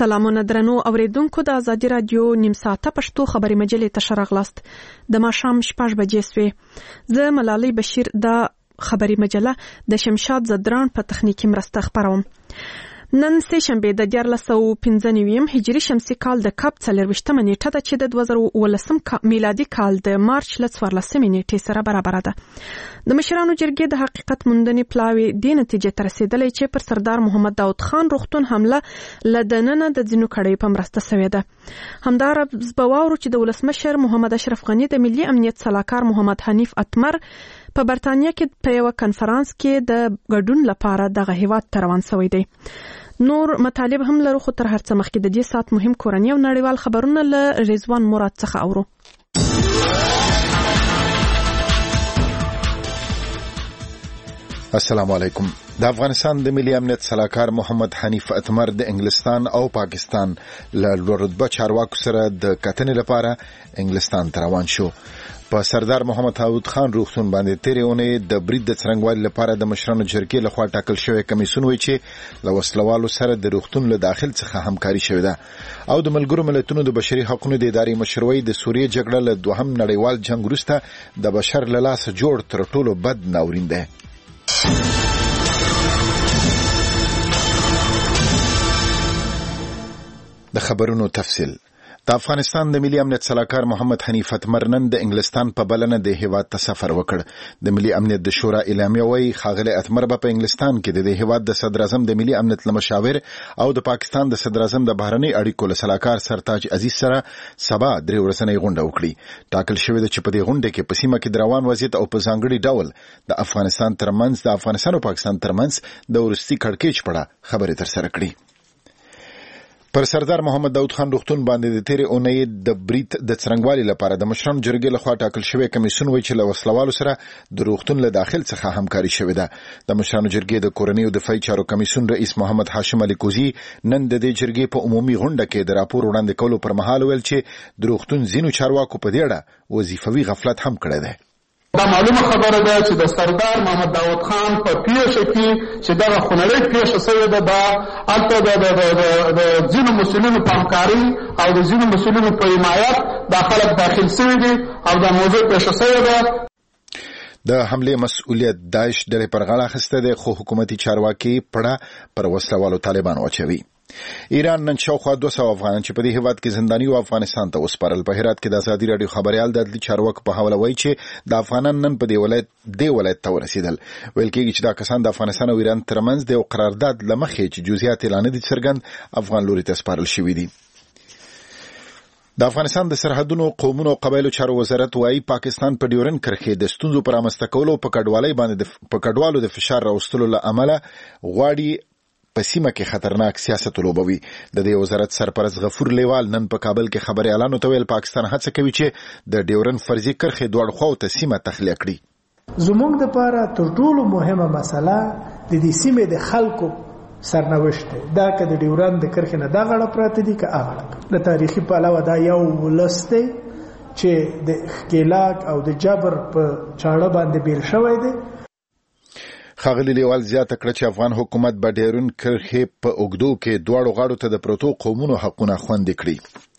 سلامونه درنو اوریدونکو د ازادي رادیو نیم ساعته پښتو خبري مجلې ته شرغلاست د ماښام 6 بجې سوې زه ملالۍ بشیر د خبري مجله د شمشاد زدران په تخنیکی مرسته خبروم نن سه شنبه د 1495 هجری شمسي کال د کاپ 24 نیټه د چې د 2019 میلادي کال د مارچ ل 14 نیټې سره برابر ده د مشرانو جرګې د حقیقت موندنې پلاوی د نتیجې تر رسیدلې چې پر سردار محمد داود خان روغتون حمله لدننه د ځینو کړي په مرسته شوې ده همدار زبواورو چې د ولسمشر محمد اشرف غنی د ملي امنیت صلاحکار محمد حنیف اتمر په برتانیا کې په یو کنفرانس کې د ګډون لپاره دغه هیواد ته روان شوی دی نور مطالب هم لرو خو تر هر څه مخکې د دې سات مهم کورنۍ او نړیوال خبرونه له رضوان مراد څخه اورو السلام علیکم د افغانستان د ملي امنیت صلاحکار محمد حنیف اتمر د انګلستان او پاکستان له رتبه چارواکو سره د کتنې لپاره انګلستان ته روان شو په سردار محمد داود خان روغتون باندې تیرې اونۍ د برید د څرنګوالي لپاره د مشرانو جرګې لخوا ټاکل شوی کمیسیون وایي چې له وسلوالو سره د روغتون له داخل څخه همکاري شوې ده او د ملګرو ملتونو د بشري حقوقو د ادارې مشروعي د سوریې جګړه له دوهم نړیوال جنگ وروسته د بشر له لاسه جوړ تر ټولو بد ناورین ده د خبرونو تفصیل د افغانستان د ملي امنیت صلاحکار محمد حنیف اتمر نن د انګلستان په بلنه د هیواد ته سفر وکړ د ملي امنیت د شورا اعلامیه وايي ښاغلی اتمر په انګلستان کې د هیواد د صدر اعظم د ملي امنیت لمشاور او د پاکستان د صدر اعظم د بهرنی اړیکو له صلاحکار سرتاج عزیز سره سبا 3 ورځنۍ غونډه وکړي ټاکل شوې ده چې په دې غونډه کې په سیمه کې د روان وضعیت او په ځانګړي ډول د افغانستان ترمنځ د افغانستان او پاکستان ترمنځ د ورستي کړکېچ په اړه خبرې ترسره کړي پر سردار محمد داود خان روغتون باندې د تیرې اونۍ د برید د څرنګوالي لپاره د مشرانو جرګې لخوا ټاکل شوی کمیسیون وایي چې له وسلوالو سره د روغتون له داخل څخه همکاري شوې ده د مشرانو جرګې د کورنۍ او دفاعي چارو کمیسیون رئیس محمد هاشم علي کوزي نن د دې جرګې په عمومي غونډه کې د راپور وړاندې کولو پر مهال ویل چې د روغتون ځینو چارواکو په دې اړه وظیفوي غفلت هم کړی دی دا معلومه خبره ده چې د سردار محمد داود خان په پیښه کې چې دغه خونړۍ پیښه شوې ده دا البته د ځینو مسؤلینو په همکاري او د ځینو مسؤلینو په حمایت دا خلک داخل شوي دي او دا موضوع پیښه شوې ده د حمله مسؤلیت داعش ډلې پر غاړه اخیسته ده خو حکومتي چارواکي پړه پر وسلوالو طالبان واچوي ایران نن شاوخوا 200 افغانان چې په دې هیواد کې زنداني او افغانستان ته وسپارل په هرات کې د ازادي رادیو خبريال د عدلي چارواکو په حواله وایي چې د افغانان نن په دې ولایت ته ورسېدل ویل کېږي چې دا کسان د افغانستان او ایران ترمنځ د قرارداد لمخې چې جزئیات اعلان دي څرګند افغان لوري ته سپارل شوي دي د افغانستان د سرحدونو قومونو او قبایلو چارو وزارت وايي پاکستان په ډیورن کرښې د ستونزو پر رامنځته کولو په کډوالو د فشار راوستلو له امله غواړي په سیمه کې خطرناک سیاست لوبوي د دې وزارت سرپرست غفور لیوال نن په کابل کې خبري اعلان وکړ پاکستان هڅه کوي چې د ډیورن فرضي کرښې دوړ خو ته سیمه تخلیه کړي زموږ لپاره تر ټولو مهمه مسله د دې سیمې د خلکو سرنوشت دا که د ډیورن د کرښې نه دا غړ پراته دي که هغه د تاریخي پلوه دا یو ولست دی چې د ښکېلاک او د جبر په چاړه باندې بیل شوی دی ښاغلي لیوال زیاته کړه چې افغان حکومت به ډیورن کرښې په اوږدو کې دواړو غاړو ته د پروتو قومونو حقونه خوندي کړي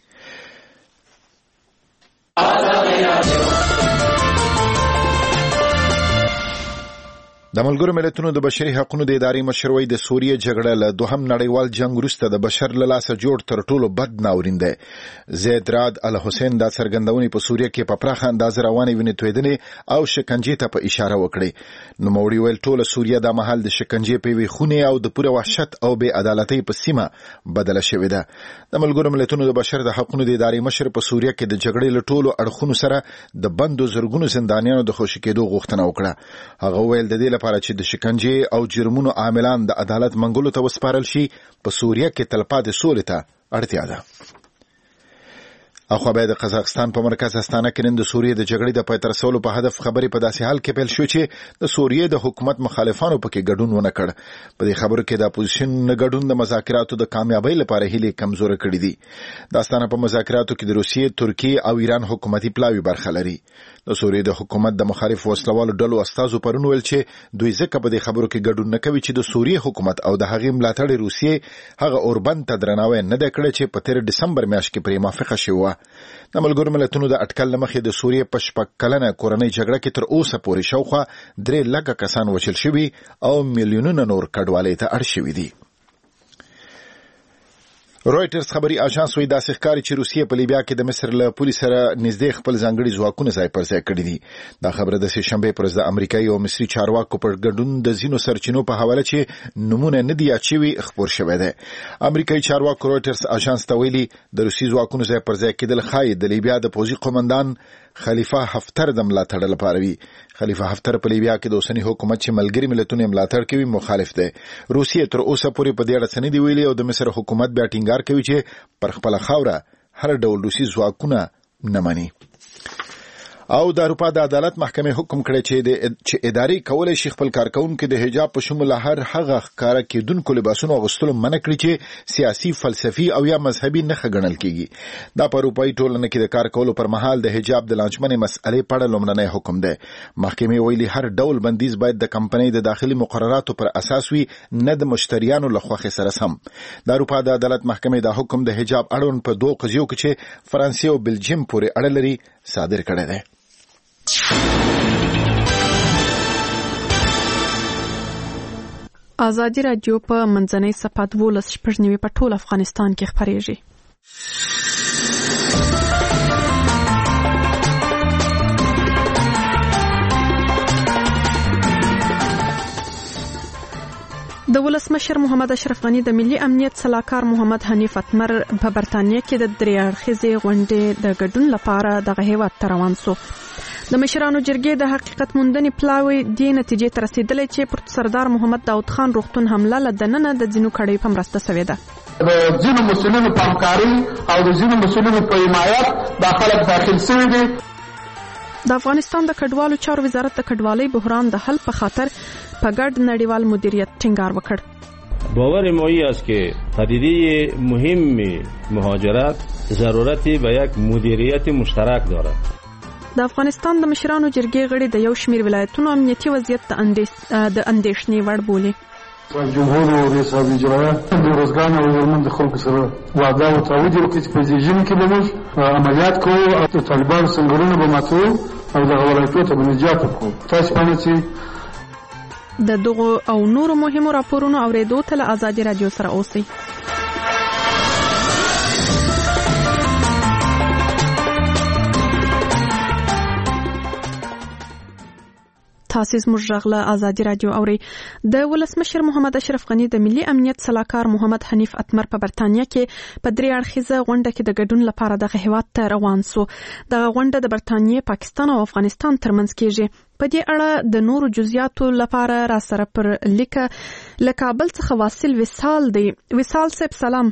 د ملګرو ملتونو د بشري حقوقو د ادارې مشروعي د سوریې جګړه له دوهم نړیوال جنگ وروسته د بشر له لاسه جوړ تر ټولو بد ناورین دی زید راد ال حسین دا څرګندونې په سوریه کې په پراخه اندازه روانې وینې تویدنې او شکنجې ته په اشاره وکړي نو موري ویل ټوله سوریه د محل د شکنجې په وی خونه او د پوره وحشت او بې عدالتۍ په سیمه بدله شوې ده د ملګرو ملتونو د بشر د حقوقو د ادارې مشر په سوریه کې د جګړې له ټولو اړخونو سره د بندو زرګونو زندانیانو د خوشی کېدو غوښتنه وکړه هغه ویل د دې لپاره چې د شکنجې او جرمونو عاملان د عدالت منګولو ته وسپارل شي په سوریه کې تلپاتې سولې ته اړتیا ده اخو به د قزاقستان په مرکز استانه کې نن د سوریې د جګړې د پای ته رسولو په هدف خبرې په داسې حال کې پیل شو چې د سوریې د حکومت مخالفانو پکې ګډون ونه کړ. په دې خبرو کې د اپوزیشن ګډون د مذاکراتو د کامیابی لپاره هیله کمزور کړې دي. د استانه په مذاکراتو کې د روسیې، ترکیې او ایران حکومتي پلاوی برخه لري. د سوریې د حکومت د مخالف وسلوالو ډلو استازو پرون ویل چې دوی ځکه په دې خبرو کې ګډون نه کوي چې د سوریې حکومت او د هغې ملاتړ روسیې هغه اوربند ته درناوی نه دی کړی چې په 13 دسمبر میاشت کې پرې موافقه شوه. د ملګرو ملتونو د اټکل لمخې د سوریې په 6 کلنه کورنۍ جګړه کې تر اوسه پورې شاوخوا 3 لکه کسان وژل شوي او میلیونونه نور کډوالۍ ته اړ شوي دي. رويټرز خبري اژانس وایي داسې ښکاري چې روسیې په لیبیا کې د مصر له پولیس سره نږدې خپل ځانګړي ځواکونه ځای پر ځای کړي دي. دا خبره د سې شنبې پر ورځ د امریکایي او مصري چارواکو پر ګډون د ځینو سرچینو په حواله چې نمونه نه دي اچوي خبر شوی دی. امریکایي چارواکو رويټرز اژانس ته ویلي د روسي ځواکونو ځای پر ځای کېدل ښایي د لیبیا د پوځي قومندان خلیفه حفتر د ملاتړ لپاره وي. خلیفه حفتر په لیبیا کې د اوسنی حکومت چې ملګری ملتونه ملاتړ کوي مخالف دی. روسیې تر اوسه پورې په دې اړه څه نه دی ویلي او د مصر حکومت بیا ټینګار کوي چې پر خپل خاوره هر ډول روسي ځواکونه نه مني. او د اروپا د عدالت محکمې حکم کړی چې ادارې کولای شي خپل کارکونکو د حجاب په شمول هر هغه ښکارا کېدونکو لباسونو اغوستلو منع کړي چې سیاسي، فلسفي او یا مذهبي نه ګڼل کیږي. دا په اروپایي ټولنه کې د کار کولو پر مهال د حجاب د لانجمنې مسئلې په اړه لومړنی حکم دی. محکمې ویلي هر ډول بندیز باید د کمپنۍ د داخلي مقرراتو پر اساس وي، نه د مشتریانو له خوښې سره سم. د اروپا د عدالت محکمې دا حکم د حجاب اړوند په 2 قضیو کې چې فرانسې او بلجیم پورې اړه لري صادر کړی دی. ازادي رادیو په منځنۍ صفحه 12 په ټول افغانستان کې خبرېږي. د ولسمشر محمد اشرف غنی د ملي امنیت صلاحکار محمد حنیف اتمر په برتانیې کې د 3 اړخیزې غونډې د ګډون لپاره دغه هیواد ته روان شو. د مشرانو جرګې د حقیقت موندنې پلاوی دې نتیجې ته رسیدلی چې پر سردار محمد داود خان روغتون حمله له دننه د ځینو کړیو په مرسته شوې ده. د ځینو مسؤلینو په همکاري او د ځینو مسؤلینو په حمایت دا خلک داخل شوي دي. د افغانستان د کډوالو چارو وزارت د کډوالۍ بحران د حل په خاطر په ګډ نړیوال مدیریت ټینګار وکړ. باور ما این است که پدیده مهم مهاجرت ضرورتی به یک مدیریت مشترک دارد. د افغانستان د مشرانو جرګې غړي د یو شمېر ولایتونو امنیتي وضعیت د اندېښنې وړ بولي. جمهور رئیس اجرایه د روزګان او هلمند خلکو سره وعده او تعهد وکړي چې په دې ژمي کې به موږ عملیات کوو او د طالبانو څنګهونه به ماتوو او دغه ولایتونو ته به نجات ورکوو. تاسو پاڼه چې د دغو او نورو مهمو راپورونو اورېدو ته له ازادي رادیو سره اوسئ. تاسو زموږ غږ له ازادي رادیو اورئ. د ولسمشر محمد اشرف غنی د ملي امنیت صلاحکار محمد حنیف اتمر په برتانیې کې په 3 اړخیزه غونډه کې د ګډون لپاره دغه هیواد ته روان شو. دغه غونډه د برتانیې، پاکستان او افغانستان ترمنځ کېږي. په دې اړه د نورو جزئیاتو لپاره را سره پر لیکه له کابل څخه واصل وصال دی. وصال صاحب سلام.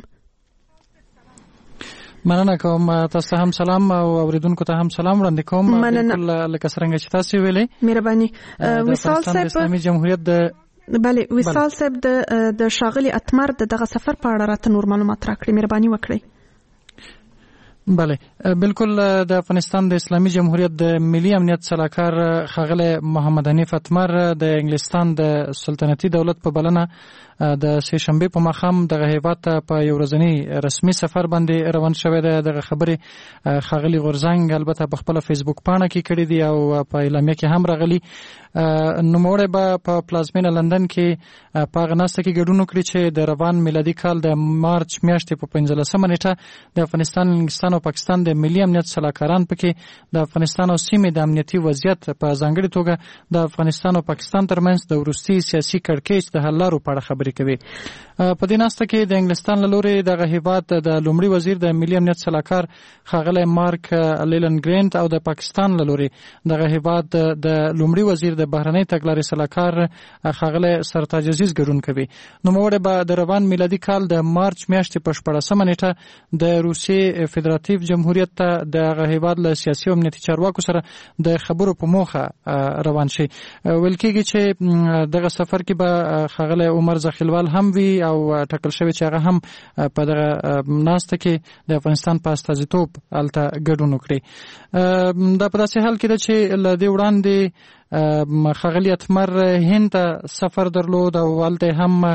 مننه کوم. تاسو هم سلام او اوریدونکو ته هم سلام وړاندې کوم. لکه څنګه چې تاسو ویلې مهرباني. وصال صاحب اسلامي جمهوریت بله وصال صاحب د شاغلي اتمر دغه سفر په اړه راته نور معلومات راکړئ مهرباني وکړئ. بله بالکل. د افغانستان د اسلامي جمهوریت د ملي امنیت صلاحکار ښاغلی محمد حنیف اتمر د انګلستان د سلطنتي دولت په بلنه د سه شنبه په ماښام دغه هیواد ته په یو ورځنی رسمي سفر باندې روان شوی دی. دغه خبرې ښاغلي غورزنګ البته په خپل فیسبوک پاڼه کې کړې دي او په اعلامیه کې هم راغلي. نوموړی به په پلازمینه لندن کې په هغه ناسته کې ګډون وکړي چې د روان میلادي کال د مارچ میاشتې په 15مه نیټه د افغانستان، انګلستان او پاکستان د ملي امنیت صلاحکاران پکې د افغانستان او سیمې د امنیتي وضعیت په ځانګړي توګه د افغانستان او پاکستان ترمنځ د وروستي سیاسي کړکېچ د حل لارو په اړه خبرې کوي. په دې ناسته کې د انګلستان له لوري دغه هیواد د لومړي وزیر د ملي امنیت صلاحکار ښاغلی مارک لیلن ګرینټ او د پاکستان له لوري دغه هیواد د لومړي وزیر د بهرنۍ تګلارې صلاحکار ښاغلی سرتاج عزیز ګډون کوي. نوموړی به د روان میلادي کال د مارچ میاشتې په 14مه نیټه د روسیې فدراتیوي فدراتیو جمهوریت ته د هغه هیواد له سیاسي او امنیتي چارواکو سره د خبرو په موخه روان شي. ویل کېږي چې دغه سفر کې به ښاغلی عمر زخیلوال هم وي او ټاکل شوی چې هغه هم په دغه ناسته کې د افغانستان په استازیتوب هلته ګډون وکړي. دا په داسې حال کې ده چې له دې وړاندې ښاغلي اتمر هند ته سفر درلود او هلته هم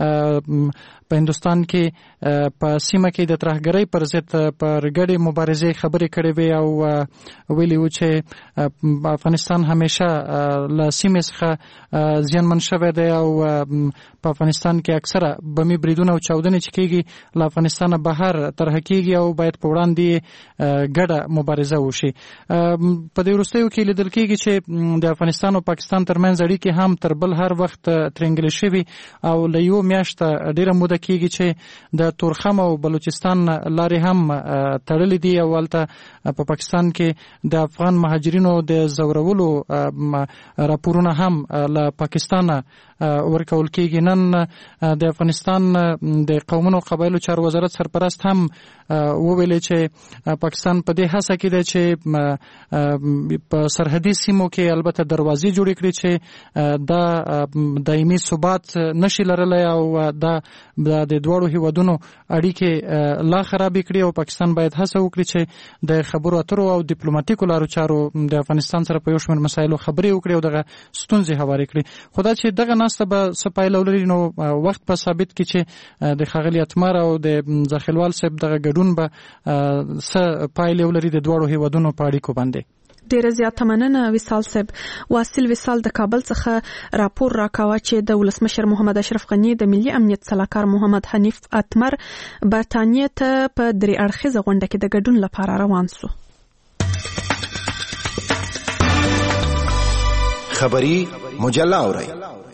په هندوستان کې په سیمه کې د ترهګرۍ پر ضد پر ګډې مبارزې خبرې کړې وې او ویلي و چې افغانستان همیشه له سیمې څخه زیانمن شوی دی او په افغانستان کې اکثره بمي بریدونه او چاودنې چې کېږي له افغانستانه بهر طرح کېږي او باید په وړاندې ګډه مبارزه وشي. په دې وروستیو کې لیدل کېږي چې د افغانستان او پاکستان ترمنځ اړیکې هم تر بل هر وخت ترنګلې شوي او له یو میاشته ډېره موده کېږي چې د تورخم او بلوچستان لارې هم تړلې دي او هلته په پاکستان کې د افغان مهاجرینو د ځورولو راپورونه هم له پاکستانه ورکول کېږي. نن د افغانستان د قومونو او قبایلو چارو وزارت سرپرست هم وویلې چې پاکستان په دې هڅه کې ده چې په سرحدي سیمو کې البته دروازې جوړې کړي چې دا دایمي ثبات نشي لرلی او دا د دواړو هیوادونو اړیکې لا خرابې کړي او پاکستان باید هڅه وکړي چې د خبرو اترو او ډیپلوماټیکو لارو چارو د افغانستان سره په یو شمېر مسایلو خبرې وکړي او دغه ستونزې هوارې کړي. خو دا چې دغه ناسته به څه پایله ولري نو وخت به ثابت کړي چې د ښاغلي اتمر او د زخیلوال صاحب دغه ګډون به څه پایلې ولري د دواړو هیوادونو په اړیکو باندې. ډیره زیاته مننه وصال صاحب. واصل وصال د کابل څخه راپور راکاوه چې د ولسمشر محمد اشرف غنی د ملي امنیت سلاکار محمد حنیف اتمر برتانیې ته په درې اړخیزه غونډه کې د ګډون لپاره روان سو. خبری مجله اورئ.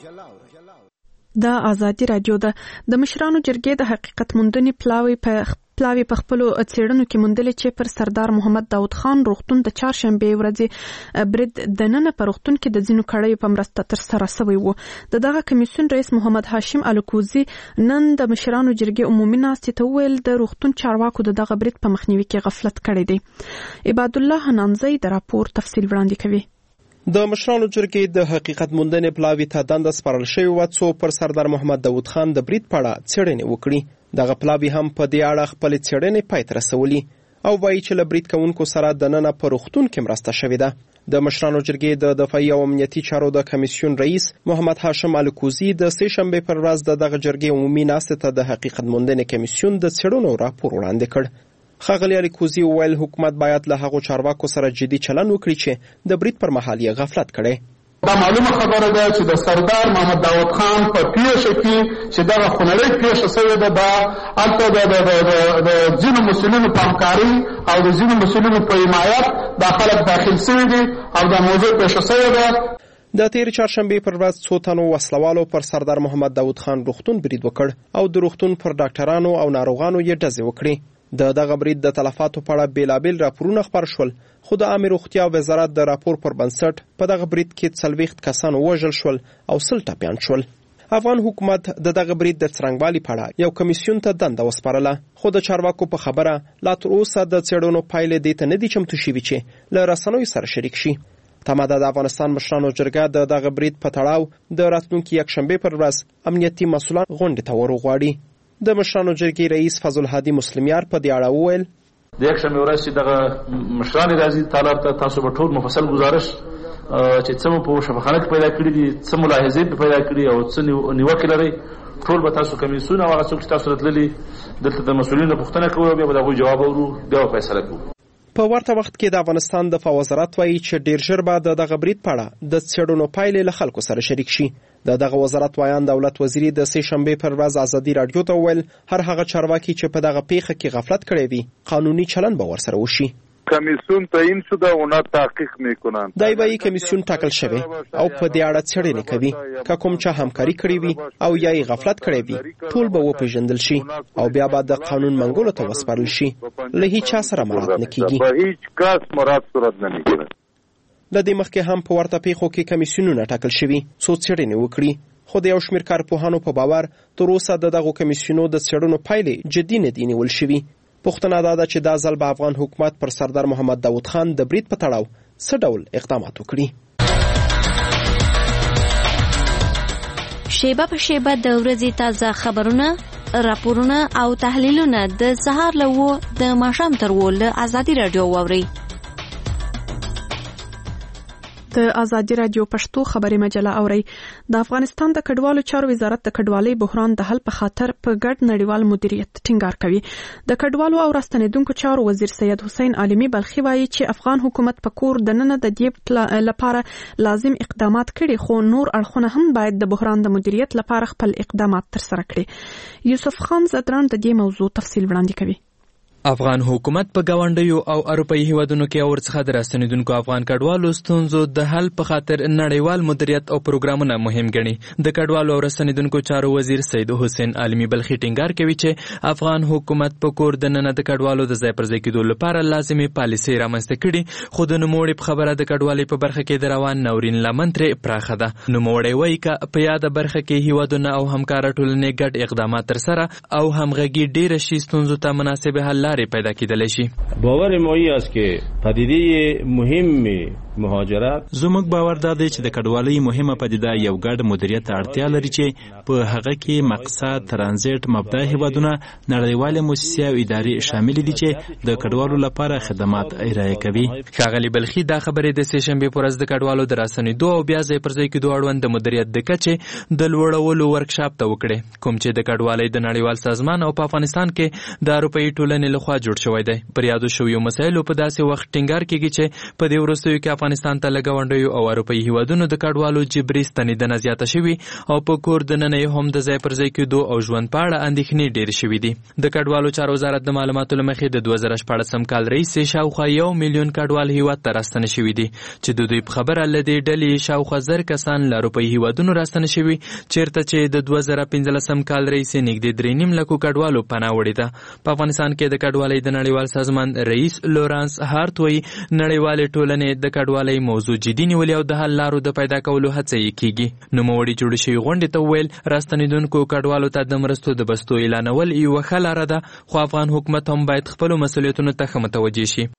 د ازادي رادیو د مشرانو جرګې د حقیقت موندنې پلاوی په خپلو څېړنو کې موندلې چې پر سردار محمد داود خان روغتون د چهارشنبې ورځې برید دننه په روغتون کې د ځینو کړیو په مرسته ترسره شوی و. دغه کمیسیون رئیس محمد هاشم الکوزي نن د مشرانو جرګې عمومي ناستې ته وویل د روغتون چارواکو دغه برید په مخنیوي کې غفلت کړی دی. عباد الله حنانزی د راپور تفصیل وړاندې کوي. د مشرانو جرګې د حقیقت موندنې پلاوي ته دنده سپارل شوې وه څو پر سردار محمد داود خان د برید په اړه څېړنې وکړي. دغه پلاوي هم په دې اړه خپلې څېړنې پای ته رسولي او وایي چې له برید کوونکو سره دننه په روغتون کې مرسته شوې ده. د مشرانو جرګې د دفاعي او امنیتي چارو د کمیسیون رئیس محمد هاشم الکوزي د سه شنبې پر ورځ دغه جرګې عمومي ناستې ته د حقیقت موندنې کمیسیون د څېړنو راپور وړاندې کړ. ښاغلي الکوزي وویل حکومت باید له هغو چارواکو سره جدي چلند وکړي چې د برید پر مهال یې غفلت کړی. دا معلومه خبره ده چې د سردار محمد داود خان په پیښه کې چې دغه خونړۍ پیښه شوې ده دا هلته د ځینو مسؤلینو په همکاري او د ځینو مسؤلینو په حمایت دا خلک داخل شوي دي او دا موضوع پیښه شوې ده. د تیر چهارشنبې پر ورځ څو تنو وسلوالو پر سردار محمد داود خان روغتون برید وکړ او د روغتون پر ډاکټرانو او ناروغانو یې ډزې وکړې. دغه برید د تلفاتو په اړه بیلابیل راپورونه خپاره شول خو د عامه روغتیا وزارت د راپور پر بنسټ په دغه برید کې 40 کسان وژل شول او 100 ټپیان شول. افغان حکومت دغه برید د څرنګوالي په اړه یو کمیسیون ته دنده وسپارله خو د چارواکو په خبره لا تر اوسه د څېړنو پایلې دې ته نه دي چمتو شوي چې له رسنیو سره شریک شي. تمه ده د افغانستان مشرانو جرګه دغه برید په تړاو د راتلونکي یکشنبې پر ورځ امنیتي مسؤلان غونډې ته ورغواړي. د مشرانو جرګې رئیس فضل هادي مسلمیار په دې اړه وویل د یکشنبې ورځ چې دغه مشران راځي طالب ته تاسو به ټول مفصل گزارش چې څه مو په شفاخانه کې پیدا کړي دي څه ملاحظې پیدا کړي او څه نیوکې لري ټول به تاسو کمیسیون او هغه څوک چې تاسو راتللي دلته د مسؤلینو پوښتنه کوي او بیا به د هغوی جواب اورو بیا به فیصله کوو. په ورته وخت کې د افغانستان دفاع وزارت وایي چې ډیر ژر به دغه برید په اړه د څېړنو پایلې له خلکو سره شریک شي. دغه وزارت وایان دولت وزیری د سه شنبې پر ورځ ازادي رادیو ته وویل هر هغه چارواکي چې په دغه پیښه کې غفلت کړی وي قانوني چلند به ورسره وشي. کمیسیون تعیین شده اونا تحقیق میکنن. دایوایی کمیسیون ټاکل شوی او په دې اړه څېړنې کوي که کوم چا همکاري کړې وي او یا یې غفلت کړی وي ټول به وپېژندل شي او بیا به د قانون منګولو ته وسپارل شي. له هیچا سره مراعات نه کیږي. به هیچ کس مراعات صورت نه میگیره. له دې مخکې هم په ورته پیښو کې کمیسیونونه ټاکل شوي څو څېړنې وکړي خو د یو شمېر کارپوهانو په باور تر اوسه د دغو کمیسیونو د څېړنو پایلې جدي نه دي نیول شوي. پوښتنه دا ده چې دا ځل به افغان حکومت پر سردار محمد داود خان د برید په تړاو څه ډول اقدامات وکړي. شیبه په شیبه د ورځې تازه خبرونه، راپورونه او تحلیلونه د سهار له 9 د ماښام تر 10 له ازادي رادیو واورئ. د ازادي رادیو پښتو خبري مجله اوري. د افغانستان د کډوالو چارو وزارت د کډوالۍ بحران د حل په خاطر په ګډ نړیوال مدیریت ټینګار کوي. د کډوالو او راستنیدونکو چارو وزیر سید حسین عالمي بلخي وایي چې افغان حکومت په کور دننه د دې لپاره لازم اقدامات کړي، خو نور اړخونه هم باید د بحران د مدیریت لپاره خپل اقدامات ترسره کړي. یوسف خان زدران د دې موضوع تفصیل وړاندې کوي. افغان حکومت په گاونډیو او اروپאי هیوادونو کې ورڅخه د راستنیدونکو افغان کډوالو ستونزو د حل په خاطر نړیوال مدیریت او پروګرامونه مهم ګڼي. د کډوالو او راستنیدونکو چارو وزیر سید حسین عالمي بلخي ټینګار کوي چې افغان حکومت په کور دننه د کډوالو د ځای پر ځای کېدو لپاره لازمي پالیسي رامنځته کړي، خو د نوموړي په خبره د کډوالۍ په برخه کې د روان ناورین لمن ترې پراخه ده. نوموړی وایي که په یاده برخه کې هیوادونه او همکاره ټولنې ګډ اقدامات ترسره او همغږي ډېره شي، ستونزو ته مناسب حل پیدا کېدلی شي. باور ما این است که پدیده مهم مهاجرت، زموږ باور دا دی چې د کډوالۍ مهمه پدیده یو ګډ مدیریت ته اړتیا لري چې په هغه کې مقصد، ترانزیت، مبدا هیوادونه، نړیوالې مؤسسې او ادارې شامل دي چې د کډوالو لپاره خدمات ارائه کوي. ښاغلي بلخي دا خبرې د سې شنبې په ورځ د کډوالو د راستنېدو او بیا ځای پر ځای کېدو اړوند د مدیریت د کچې د لوړولو ورکشاپ ته وکړې، کوم چې د کډوالۍ د نړیوال سازمان او په افغانستان کې د اروپאי ټولنې لخوا جوړ شوی دی. پر یادو شویو مسایلو په داسې وخت ټینګار کېږي چې په دې وروستیو کې افغانستان ته له ګاونډیو او اروپאי هیوادونو د کډوالو جبري ستنېدنه زیاته شوې او په کور دننه یې هم د ځای پر ځای کېدو او ژوند په اړه اندېښنې ډېرې شوې دي. د کډوالو چارو وزارت د معلوماتو له مخې د 2014 کال راهیسې شاوخوا 1 میلیون کډوال هیواد ته راستنه شوي دي، چې د دوی په خبره له دې ډلې شاوخوا 1000 کسان له اروپאי هیوادونو راستنه شوي، چېرته چې د 2015 کال راهیسې نږدې 3.5 لکو کډوالو پناه وړې ده. په افغانستان کې د کډوالۍ د نړیوال سازمان رئیس لورانس هارت وایي نړیوالې ټولنې د کډوالۍ موضوع جدي نیولې او د حل لارو د پیدا کولو هڅه یې کیږي. نوموړي جوړې شوې غونډې ته وویل راستنیدونکو کډوالو ته د مرستو د بستو اعلانول یوه ښه لاره ده، خو افغان حکومت هم باید خپلو مسؤلیتونو ته ښه متوجه شي.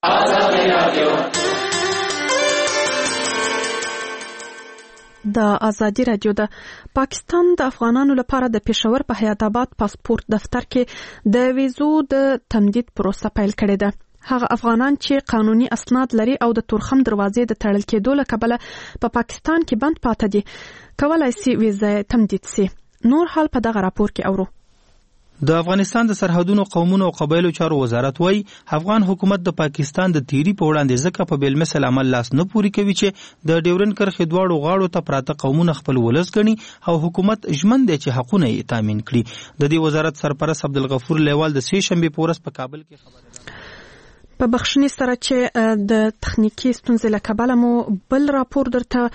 د ازادي رادیو د پاکستان د افغانانو لپاره د پېښور په حیات آباد پاسپورت دفتر کې د ویزو د تمدید پروسه پیل کړې ده. هغه افغانان چې قانوني اسناد لري او د تورخم دروازې د تړل کېدو له کبله په پاکستان کې بند پاتې دي، کولای شي ویزه تمدید شي. نور حال په دغه راپور کې اورو. د افغانستان د سرحدونو، قومونو او قبایلو چارو وزارت وایي افغان حکومت د پاکستان د تیری په وړاندې ځکه په بل مثل عمل لاس نه پوري کوي چې د ډیورن کرښې دواړو غاړو ته پراته قومونه خپل ولس ګڼي او حکومت ژمن دی چې حقونه یې تامین کړي. د دې وزارت سرپرست عبدالغفور لیوال د سې شنبې په ورځ په کابل کې خبرونه په بخښنې سره چې د تخنیکی ستونزې له کبله مو بل راپور درته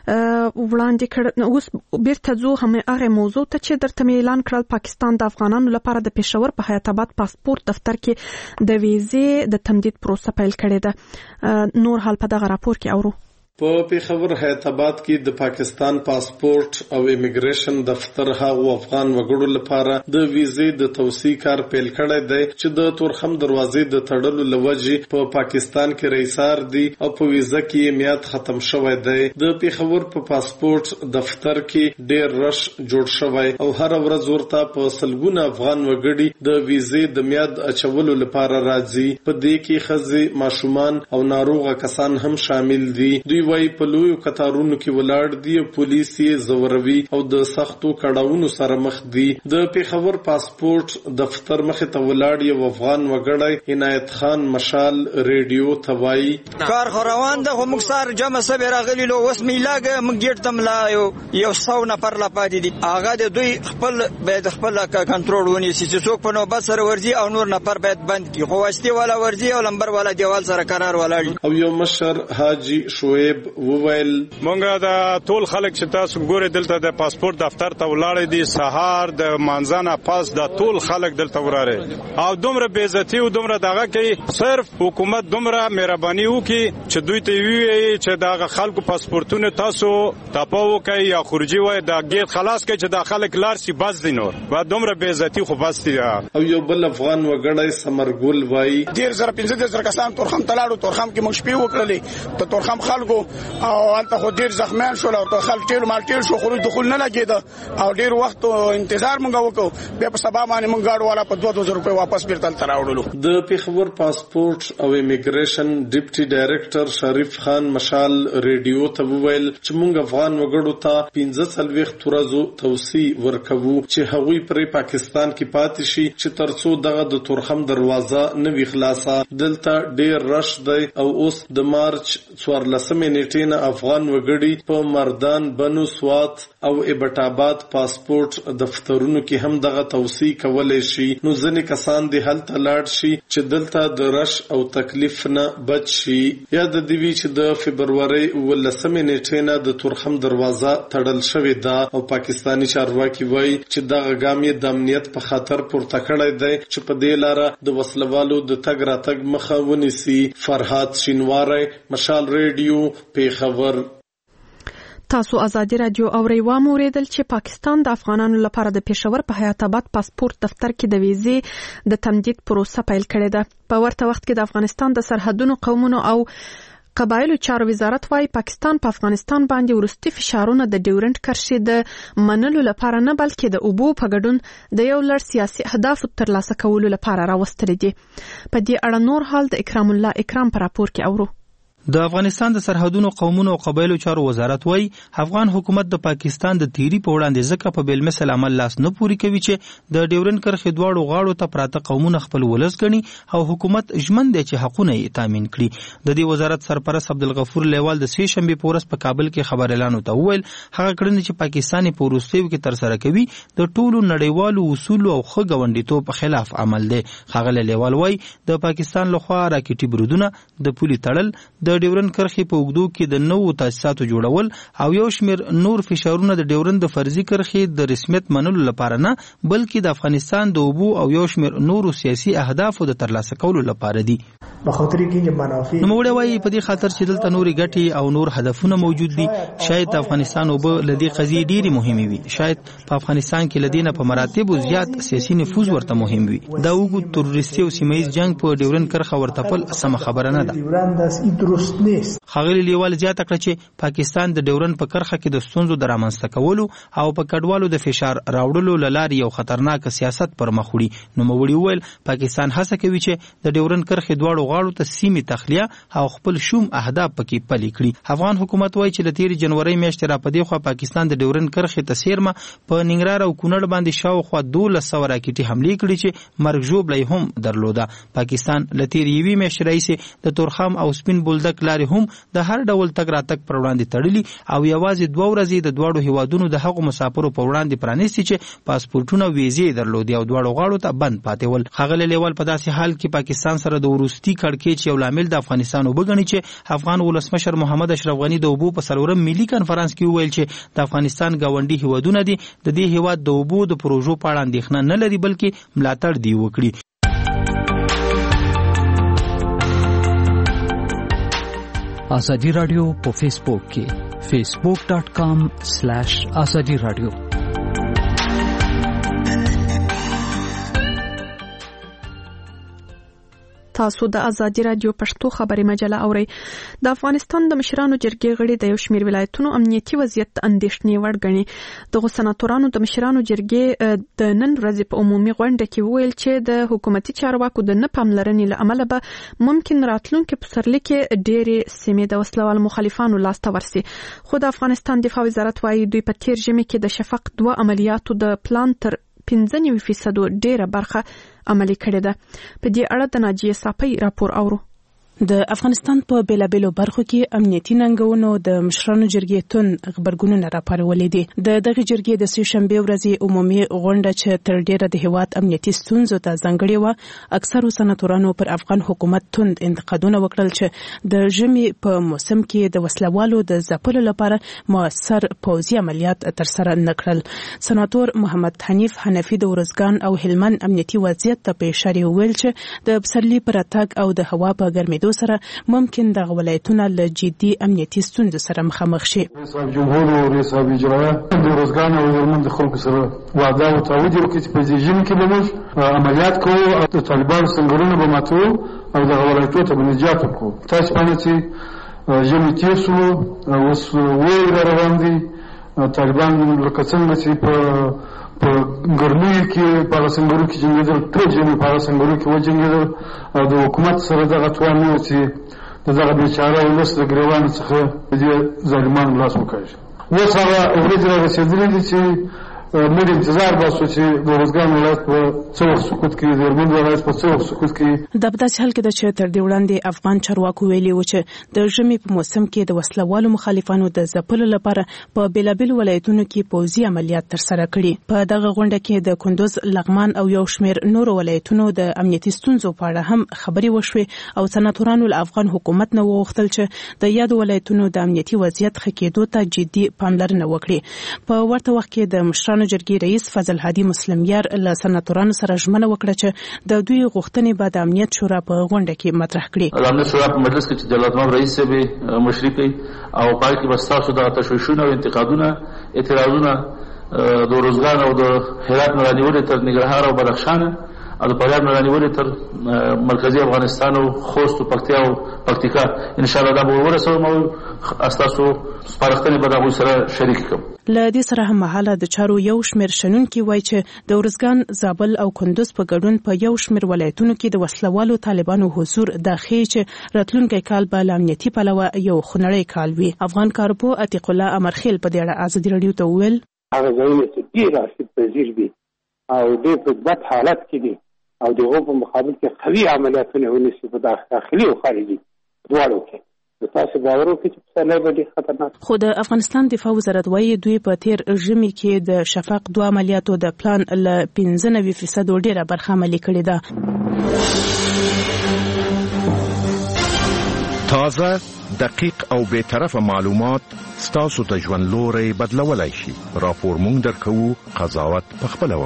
وړاندې کړ. اوس بیرته ځو هم هغه موضوع ته چې درته اعلان کړل. پاکستان د افغانانو لپاره د پېښور په حیات آباد پاسپورت دفتر کې د ویزې د تمدید پروسه پیل کړې ده. نور حال په دغه راپور کې اورو. په پېښور حیات آباد کې د پاکستان پاسپورت او امیګریشن دفتر هغو افغان وګړو لپاره د ویزې د توسیع کار پیل کړی دی چې د تورخم دروازې د تړلو له وجې په پاکستان کې رئیسار دي او په ویزه کې میعاد ختم شوی دی. د پېښور په پاسپورت دفتر کې ډېر رش جوړ شوی او هر ورځ ورته په سلګونه افغان وګړي د ویزې د میعاد اچولو لپاره راځي. په دې کې ښځې، ماشومان او ناروغه کسان هم شامل دي. دوی وای په لویو کتارونو کې ولاړ دي او پولیس یې زوروي او د سختو کړاوونو سره مخ دي. د پېښور پاسپورت دفتر مخې ته ولاړ یو افغان وګړی عنایت خان مشال ریډیو ته وایي کار خو روان ده، خو موږ سار جمع سبې راغلي لو اوس میلاګه موږ ګیټ ته ملا یو 100 نفر لا پاتې دي. هغه د دوی خپل باید خپل کنټرول ونیسي چې څوک په نوبت سره ورځي او نور نفر باید بند کړي، خو واسطي والا ورځي او لمبر والا دیوال سره قرار ولاړ. او یو مشر حاجی شعیب صاحب وویل مونږ د ټول خلک چې تاسو ګورئ دلته د پاسپورت دفتر ته ولاړ دي سهار د مانځنه پاس د ټول خلک دلته وراره او دومره بے عزتی او دومره دغه کې صرف حکومت دومره مهرباني وکي چې دوی ته وی چې دغه خلکو پاسپورتونه تاسو تاپاو کوي یا خروجي وای د گیټ خلاص کوي چې د خلک لار سي بس دي نور و دومره بے عزتی خو بس دي. او یو بل افغان وګړی سمرګل وای ډیر زره 15 کسان تورخم تلاړو تورخم کې موږ شپې وکړلې ته تورخم خلکو او انت خو ډیر زخمیان شول او ته خلک ټیل مال ټیل شو خروج دخول نه لګید او ډیر وخت انتظار مونږ وکړو بیا په سبا باندې مونږ گاډ والا په 2000 روپے واپس بیرته تراوړلو. د پیښور پاسپورت او امیګریشن ډیپټي ډایریکټر شریف خان مشال ریډیو ته وویل چې مونږ افغان وګړو ته 15 ورځو توصیه ورکوو چې هغوی پر پاکستان کې پاتې شي چې ترڅو دغه د تورخم دروازه نه وي خلاصه. دلته ډیر رش دی او اوس د مارچ 14 نیټې نه افغان وګړي په مردان بنو سوات او ابټ آباد پاسپورت دفترونو کې هم دغه توصیه کولای شي. نو ځینې کسان د هلته لاړ شي چې دلته د رش او تکلیف نه بچ شي. یاد دی وی چې د فبرवरी 19 نیټې نه د تورخم دروازه تړل شوې ده او پاکستانی چارواکي وایي چې دغه ګام یې د امنیت په خاطر پورته کړی دی چې په دې لاره د وسلوالو د تګ راتګ مخه ونیسي. فرهاد شینواری مشال ریډیو پیښور. تاسو ازادي رادیو اوري واوریدل چې پاکستان د افغانانو لپاره د پېښور په حیات آباد پاسپورت دفتر کې د ویزې د تمدید پروسه پیل کړې ده. په ورته وخت کې د افغانستان د سرحدونو قومونو او قبایلو چارو وزارت وايي پاکستان په افغانستان باندې ورستي فشارونه د ډیورنټ کرښې د منلو لپاره نه بلکې د اوبو په ګډون د یو لړ سیاسي اهدافو ترلاسه کولو لپاره راوستل دي. په دې اړه نور حال د اکرام الله اکرام په راپور کې اورو. د افغانستان د سرحدونو قومونو او قبایلو چارو وزارت وايي افغان حکومت د پاکستان د تیری په وړاندې ځکه په بیل مثل عمل لاس نه پوري کوي چې د ډیورنټ کرښې دواړو غاړو ته پراته قومونه خپل ولس ګڼي او حکومت ژمن دی چې حقونه یې تامین کړي. د دې وزارت سرپرست عبدالغفور لیوال د سې شنبه په ورځ په کابل کې خبر اعلان ته وویل هغه کړنې چې پاکستان په وروستیو کې تر سره کوي د ټولو نړیوالو اصولو او ښه ګاونډیتوب په خلاف عمل دی. ښاغلی لیوال وايي د پاکستان لخوا راکټي برودونه د پولي تړل د ډیورنټ کرښې په اوږدو کې د نوو تاسیساتو جوړول او یو شمېر نور فشارونه د ډیورنټ د فرضي کرښې د رسمیت منلو لپاره نه بلکې د افغانستان د اوبو او یو شمېر نورو سیاسي اهدافو د ترلاسه کولو لپاره دي. نوموړی وايي په دې خاطر چې دلته نورې ګټې او نور هدفونه موجود دي. شاید د افغانستان اوبه له دې قضیې ډېرې مهمې وي. شاید په افغانستان کې له دې نه په مراتبو زیات سیاسي نفوذ ورته مهم وي. دا اوږد تروریستي او سیمه ییز جنګ په ډیورنټ کرښه ورتپل سمه خبره نه ده. ښاغلي لیوال زیاته کړه چې پاکستان د ډیورنټ په کرښه کې د ستونزو د رامنځته کولو او په کډوالو د فشار راوړلو له لارې یو خطرناک سیاست پر مخ وړي. نوموړي وویل پاکستان هڅه کوي چې د ډیورنټ کرښې دواړو غاړو ته سیمې تخلیه او خپل شوم اهداف پکې پلي کړي. افغان حکومت وایي چې د تیرې جنوري میاشتې را په دې خوا پاکستان د ډیورنټ کرښې ته څیرمه په ننګرهار او کونړ باندې شاوخوا 1200 راکټي حملې کړي چې مرګ ژوبلی هم درلوده. پاکستان له تیرې یوې میاشتې راهیسې د تورخم او سپین بولدک لارې هم د هر ډول تګ راتګ پر وړاندې تړلي او یوازې 2 ورځې د دواړو هیوادونو د هغو مسافرو په وړاندې پرانیستي چې پاسپورټونه ویزې درلودي او دواړو غاړو ته بند پاتې ول. ښاغلی لیوال په داسې حال کې پاکستان سره د وروستي کړکېچ یو لامل د افغانستان اوبه ګڼي چې افغان ولسمشر محمد اشرف غني د اوبو په 4 ملي کنفرانس کې وویل چې د افغانستان ګاونډي هیوادونه دي د دې هیواد د اوبو د پروژو په اړه اندېښنه نه لري بلکې ملاتړ دی وکړي. آزادی رادیو په فیسبوک کې facebook.com/azadi radio. تاسو د ازادي رادیو پښتو خبري مجله اورئ. د افغانستان د مشرانو جرګې غړي د یو شمېر ولایتونو امنیتي وضعیت اندېښنې وړ ګڼي. دغه سناتورانو د مشرانو جرګې د نن ورځې په عمومي غونډه کې وویل چې د حکومتي چارواکو د نه پاملرنې له امله به ممکن راتلونکي پسرلي کې ډېرې سیمې د وسلوال مخالفانو لاسته ورسي. خو د افغانستان دفاع وزارت وايي دوی په تیر ژمي کې د شفق 2 عملیاتو د پلان تر 95% ډیره برخه عملي کړې ده. په دې اړه د ناجیه صافی راپور اورو. د افغانستان په بیلابیلو برخو کې امنیتي ننګونو د مشرانو جرګې تون خبرګونونه راپارولې دي. د دغه جرګې د سې شنبې ورځې عمومي غونډه چې تر ډیره د هیواد امنیتي ستونزو ته ځانګړې وه، اکثرو سناتورانو پر افغان حکومت توند انتقادونه وکړل چې د ژمي په موسم کې د وسلوالو د ځپلو لپاره مؤثر پوځي عملیات ترسره نه کړل. سناتور محمد حنیف حنفي د ارزګان او هلمند امنیتي وضعیت ته په اشاره وویل چې د پسرلي پر راتګ او د هوا په ګرمېدو سره ممکن دغه ولایتونه له جدي امنیتي ستونزو سره مخامخ شي. رئیس جمهور او رئیس اجرایه د ارزګان او هلمند خلکو سره وعده او تعهد وکړي چې په دې ژمي کې به موږ عملیات کوو او د طالبانو څنګهونه به ماتو او دغه ولایتونو ته به نجات ورکړو. تاسو باندې چې ژمي تېر شو اوس وایي روان دي طالبان لکه څنګه چې په ګرمۍ کې په سنگرو کې جنګېدل، ټول ژمي په سنگرو کې وجنګېدل او د حکومت سره دغه توان نه و چې دغه بیچاره ولس د ګریوان څخه د ظالمانو لاس وکړي. اوس هغه ورځې را رسېدلې دي چې موږ انتظار باسو چې د ارزګان ولایت په څه وخت سقوط کوي، د هلمند ولایت په څه وخت سقوط کوي. دا په داسې حال کې ده چې تر دې وړاندې افغان چارواکو ویلي و چې د ژمي په موسم کې د وسلوالو مخالفانو د ځپلو لپاره په بیلابیلو ولایتونو کې پوځي عملیات ترسره کړي. په دغه غونډه کې د کندوز، لغمان او یو شمېر نورو ولایتونو د امنیتي ستونزو په اړه هم خبرې وشوې او سناتورانو له افغان حکومت نه وغوښتل چې د یادو ولایتونو د امنیتي وضعیت ښه کېدو ته جدي پاملرنه وکړي. په ورته وخت کې د مشرانو جرګې رئیس فضل هادي مسلمیار له سناتورانو سره ژمنه وکړه چې د دوی غوښتنې به د امنیت شورا په غونډه کې مطرح کړي. د امنیت شورا په مجلس کې چې جلال مام رئیس به مشري کوي او پای کې به ستاسو د تشویشونه او انتقادونه اعتراضونه د ارزګان او د هرات نه رانیولې تر ننګرهار او بدخشان او د فاریاب نه رانیولې تر مرکزی افغانستان او خوست او پکتیا او پکتیکا ان شاء الله دا به ورسوم او تاسو سپارښتنې به د سره شریک کوم. له دې سره هم مهاله د چارو یو شمېر شنونکي وایي چې د ارزګان، زابل او کندوز په ګډون په یو شمېر ولایتونو کې د وسلوالو طالبانو حضور دا ښیي چې راتلونکی کال به له امنیتي پلوه یو خونړی کال وي. افغان کارپو عتیق الله امرخیل په دې اړه ازادي راډیو ته وویل هغه ځایونه چې ډېر آسیب پذیر دي او ډېر په بد حالت کې دي او د هغو په مقابل کې قوي عملیاتونه ونیسي په داخلي او خارجي دواړو کې. تاسو باور وکړئ چې پسرلی به ډېر خطرناک. خو د افغانستان دفاع وزارت وایي دوی په تیر ژمي کې د شفاق 2 عملیاتو د پلان له 95% ډېره برخه عملي کړې ده. تازه، دقیق او بې طرفه معلومات ستاسو ته ژوند لوری بدلولی شي. راپور مونږ درکوو، قضاوت پخپله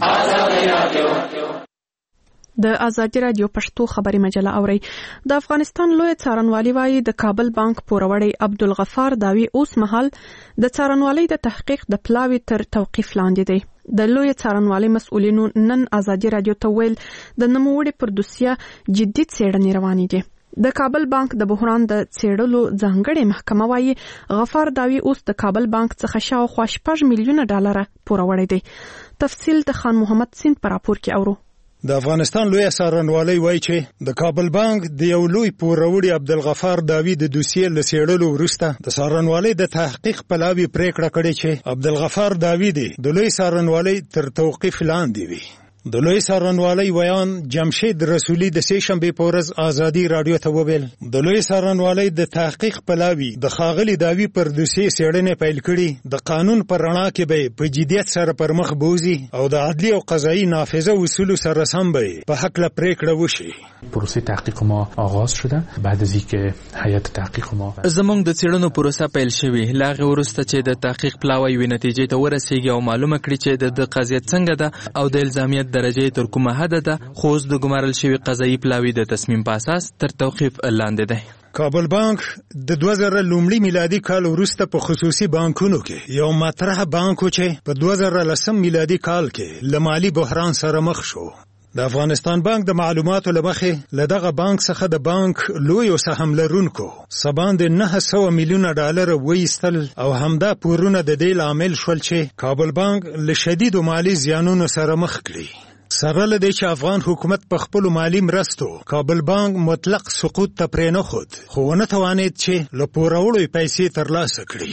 وکړئ. د ازادي رادیو پښتو خبري مجله اوري. د افغانستان لوی څارنوالي وايي د کابل بانک پوروړی عبدالغفار داوی اوس مهال د څارنوالۍ د تحقیق د پلاوي تر توقیف لاندې دی. د لوی څارنوالۍ مسؤلینو نن ازادي رادیو ته ویل د نوموړي پر دوسیه جدي څېړنې روانې دي. د کابل بانک د بحران د څېړلو ځانګړې محکمه وايي غفار داوی اوس د کابل بانک څخه شاوخوا 6 میلیونه ډالر پوروړی دی. تفصیل د خان محمد سین پر راپور کې اورو. د افغانستان لوی څارنوالۍ وایي چې د کابل بانک د یو لوی پوروړي عبدالغفار داوی د دوسیې له څېړلو وروسته د څارنوالۍ د تحقیق پلاوي پریکړه کړې چې عبدالغفار داوی د لوی څارنوالۍ تر توقیف لاندې وي. د لوی څارنوالۍ ویان جمشید رسولي د سې شنبې په ورځ ازادي راډیو ته وویل د لوی څارنوالۍ د تحقیق پلاوي د ښاغلي داوی پر دوسیې څېړنې پیل کړي. د قانون پر رڼا کې به په جدیت سره پر مخ بوزي او د عدلي او قضایي نافذه اصولو سره سم به په حق له پریکړه وشي. پروسه تحقیق ما آغاز شده بعد از اینکه هیئت تحقیق ما زموږ د څېړنو پروسه پیل شوې لاغه ورسته چې د تحقیق پلاوی وی نتیجې ته ورسیږي او معلومه کړي چې د قضیت څنګه ده او د الزامیت درجه تر کومه حد ده. خو د ګمارل شوی قضایي پلاوی د تصمیم په اساس تر توقیف لاندې ده. کابل بانک د 2000 لومړي میلادي کال وروسته په خصوصي بانکونو کې یو مطرح بانک چې په 2010 میلادي کال کې له مالي بحران سره مخ شو. د افغانستان بانک د معلوماتو له مخې له دغه بانک څخه د بانک لوی سهم لرونکو سباند 900 میلیونه ډالر وایستل او همدا پورونه د دې لامل شول چې کابل بانک له شدید مالی زیانونو سره مخ کړي. سره له دې چې افغان حکومت په خپل مالی مرستو کابل بانک مطلق سقوط ته پرې نه خود خو ونه توانید چې له پوروړو پیسې ترلاسه کړي.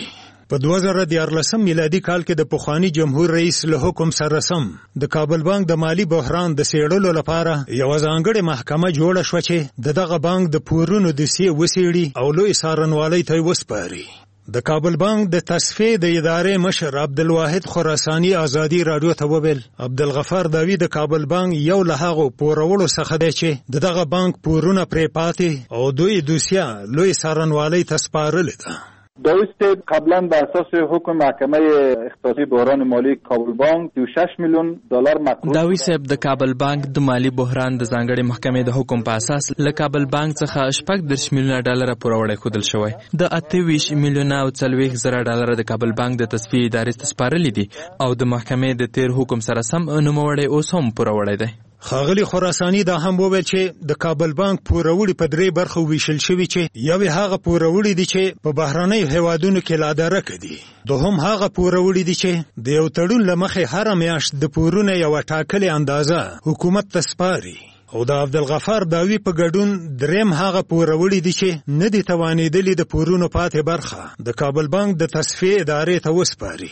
په 2014 میلادي کال کې د پخوانی جمهور رئیس له حکم سره سم د کابل بانک د مالی بحران د سیړلو لپاره یو ځانګړې محکمه جوړه شوه چې دغه بانک د پورونو دوسیې وسیړي او لوی څارنوالۍ ته وسپاري. د کابل بانک د تصفیې د ادارې مشر عبدالواحد خراساني ازادي رادیو ته وویل عبدالغفار داوی د کابل بانک یو له هغو پورولو څخه دی چې دغه بانک پورونه پرې پاتې او دوی دوسیه لوی څارنوالۍ ته سپارلې ده. داوود صاحب قبلا بر اساس حکم محکمه اقتصادی بحران مالی کابل بانک 26 میلیون دلار مقروض. داوود صاحب د کابل بانک د مالی بحران د ځانګړي محکمې د حکم په اساس له کابل بانک څخه 14 میلیون ډالر پورولې خودل شوی. د 28 میلیون او 40 زره ډالر د کابل بانک د تصفیې ادارې ته سپارلې دي او د محکمې د تیر حکم سره سم نوموړی اوس هم پورولې دی. ښاغلي خراساني دا هم وویل چې د کابل بانک پوروړي په 3 برخو ویشل شوي چې یو هغه پوروړي دي چې په بهرنیو هیوادونو کې لادرکه دي، دوهم هغه پوروړي دي چې د یو تړون له مخې هر میاشت د پورونه یو ټاکلې اندازه حکومت ته سپاري، او د عبدالغفار داوی په ګډون دریم هغه پوروړي دي چې نه دي توانېدلي د پورونو پاتې برخه د کابل بانک د تصفیې ادارې ته وسپاري.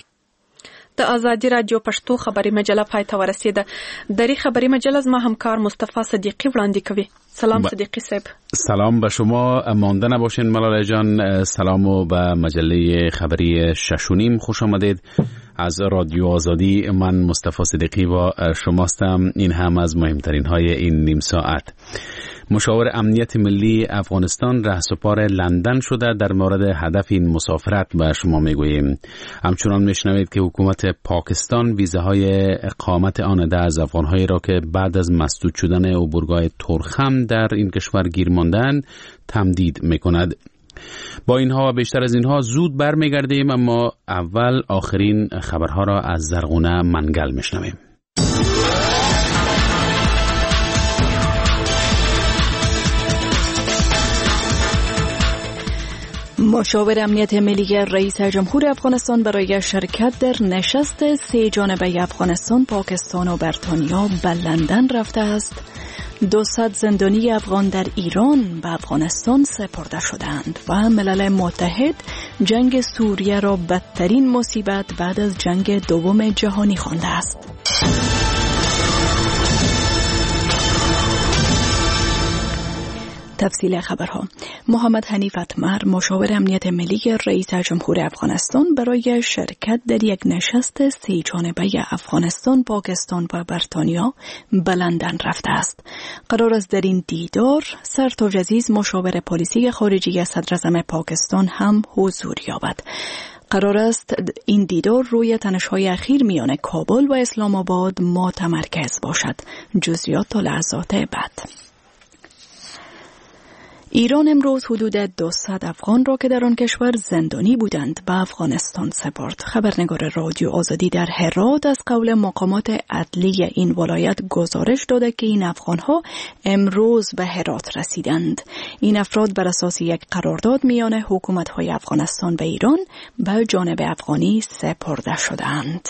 د آزادی رادیو پښتو خبری مجله پای ته ورسیده. دری خبری مجله زما همکار مصطفی صدیقی وړاندې کوي. سلام صدیقی صاحب. سلام به شما، مانده نباشین ملاله جان. سلام و به مجله خبری 6.5 خوش آمدید. از رادیو آزادی من مصطفی صدیقی با شماستم. این هم از مهمترین های این نیم ساعت. مشاور امنیت ملی افغانستان رهسپار لندن شده. در مورد هدف این مسافرت به شما میگوییم. همچنان میشنوید که حکومت پاکستان ویزاهای اقامت آنده از افغانهایی را که بعد از مسدود شدن عبورگاه تورخم در این کشور گیر ماندند تمدید میکند. با اینها و بیشتر از اینها زود برمیگردیم، اما اول آخرین خبرها را از زرغونه منگل میشنویم. مشاور امنیت ملی رئیس جمهور افغانستان برای شرکت در نشست 3 جانبه افغانستان، پاکستان و بریتانیا به لندن رفته است. 200 زندانی افغان در ایران به افغانستان سپرده شدند و ملل متحد جنگ سوریه را بدترین مصیبت بعد از جنگ دوم جهانی خوانده است. تفصیل خبرها. محمد حنیف اتمر، مشاور امنیت ملی رئیس جمهور افغانستان برای شرکت در یک نشست 3 جانبه افغانستان، پاکستان و بریتانیا به لندن رفته است. قرار است در این دیدار سرتاج عزیز، مشاور پالیسی خارجی صدراعظم پاکستان هم حضور یابد. قرار است این دیدار روی تنش‌های اخیر میان کابل و اسلام آباد متمرکز باشد. جزئیات تا لحظات بعد. ایران امروز حدود 200 افغان را که در آن کشور زندانی بودند به افغانستان سپرد. خبرنگار رادیو آزادی در هرات از قول مقامات عدلی این ولایت گزارش داده که این افغانها امروز به هرات رسیدند. این افراد بر اساس یک قرارداد میان حکومت‌های افغانستان و ایران به جانب افغانی سپرده شدند.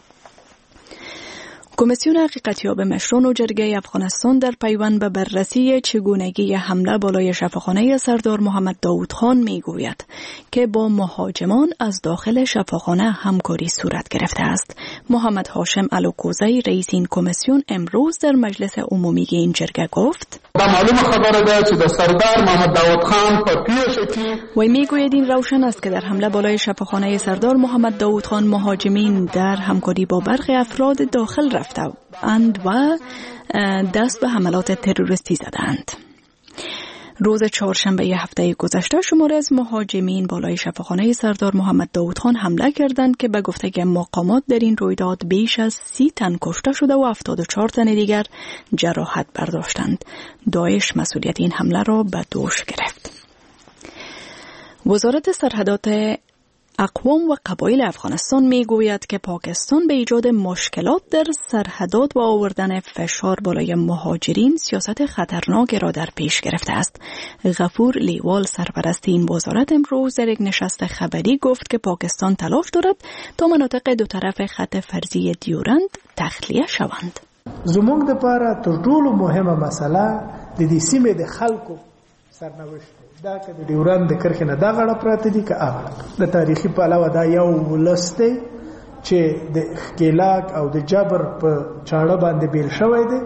کمیسیون حقیقتیاب مشران و جرگه افغانستان در پیوند به بررسی چگونگی حمله بالای شفاخانه سردار محمد داود خان میگوید که با مهاجمان از داخل شفاخانه همکاری صورت گرفته است. محمد هاشم الوکوزی رئیس این کمیسیون امروز در مجلس عمومی این جرگه گفت: معلوم خبره ده چې د سردار محمد داود خان په پیښه کې وی میگوید این روشن است که در حمله بالای شفاخانه سردار محمد داود خان مهاجمین در همکاری با برخی افراد داخل رفتند و دست به حملات تروریستی زدند. روز چهارشنبه هفته گذشته شماری از مهاجمین بالای شفاخانه سردار محمد داود خان حمله کردند که به گفته مقامات در این رویداد بیش از 30 تن کشته شده و 74 تن دیگر جراحت برداشتند. داعش مسئولیت این حمله را به دوش گرفت. وزارت سرحدات اقوام و قبایل افغانستان میگوید که پاکستان به ایجاد مشکلات در سرحدات و آوردن فشار بالای مهاجرین سیاست خطرناکی را در پیش گرفته است. غفور لیوال، سرپرست این وزارت، امروز در یک نشست خبری گفت که پاکستان تلاش دارد تا مناطق دو طرف خط فرضی دیورند تخلیه شوند. زموږ د پاره تر ټولو مهمه مسله د دې سیمې د خلکو سرنوشت دا که د ډیورند د کرښې نه دا غاړه پراته دي که هغه د تاریخي پلوه دا یو ولس دی چې د ښکېلاک او د جبر په چاړه باندې بیل شوی دی.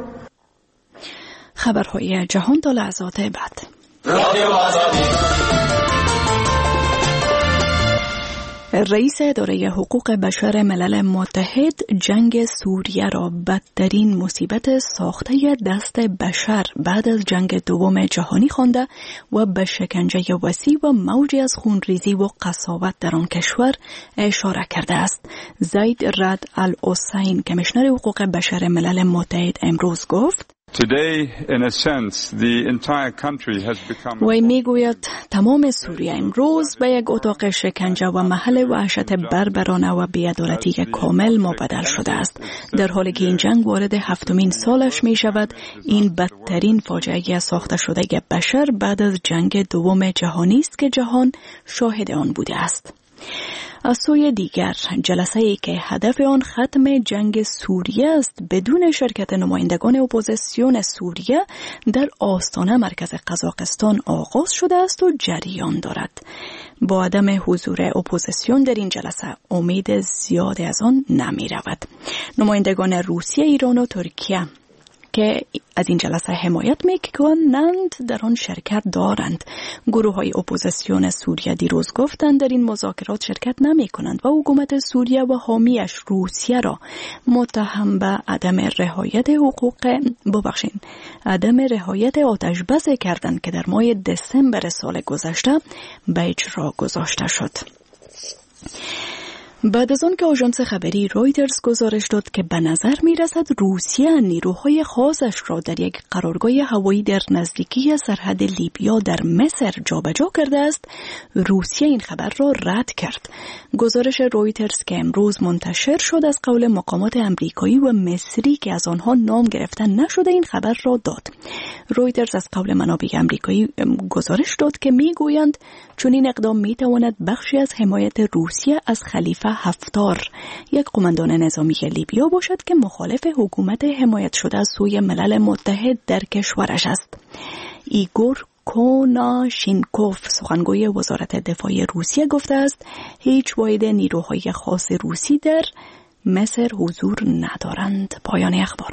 خبرهای جهان تا لحظات بعد. رئیس اداره حقوق بشر ملل متحد جنگ سوریه را بدترین مصیبت ساخته دست بشر بعد از جنگ دوم جهانی خوانده و به شکنجه وسیع و موجی از خونریزی و قساوت در آن کشور اشاره کرده است. زید رد الحسین کمیشنر حقوق بشر ملل متحد امروز گفت وی میگوید تمام سوریه امروز به یک اتاق شکنجه و محل وحشت بربرانه و بی‌عدالتی کامل مبدل شده است. در حالی که این جنگ وارد 7مین سالش می شود، این بدترین فاجعه ساخته شده بشر بعد از جنگ دوم جهانی است که جهان شاهد آن بوده است. از سوی دیگر جلسه‌ای که هدف آن ختم جنگ سوریه است بدون شرکت نمایندگان اپوزیسیون سوریه در آستانه مرکز قزاقستان آغاز شده است و جریان دارد. با عدم حضور اپوزیسیون در این جلسه امید زیاد از آن نمی رود. نمایندگان روسیه، ایران و ترکیه که از این جلسه حمایت میکنند در آن شرکت دارند. گروه های اپوزیسیون سوریه دیروز گفتند در این مذاکرات شرکت نمی کنند و حکومت سوریه و حامیش روسیه را متهم به عدم رعایت آتش بس کردند که در ماه دسامبر سال گذشته به اجرا گذاشته شد. بعد از آن که آژانس خبری رویترز گزارش داد که به نظر می رسد روسیه نیروهای خاصش را در یک قرارگاه هوایی در نزدیکی سرحد لیبیا در مصر جابجا کرده است، روسیه این خبر را رد کرد. گزارش رویترز که امروز منتشر شد از قول مقامات امریکایی و مصری که از آنها نام گرفته نشده این خبر را داد. رویترز از قول منابع امریکایی گزارش داد که می گویند چون این اقدام می تواند بخشی از حمایت روسیه از خلیفه هفتار، یک قماندان نظامی لیبیا باشد که مخالف حکومت حمایت شده از سوی ملل متحد در کشورش است. ایگور کوناشینکوف سخنگوی وزارت دفاع روسیه گفته است هیچ واحد نیروهای خاص روسی در مصر حضور ندارند. پایان اخبار.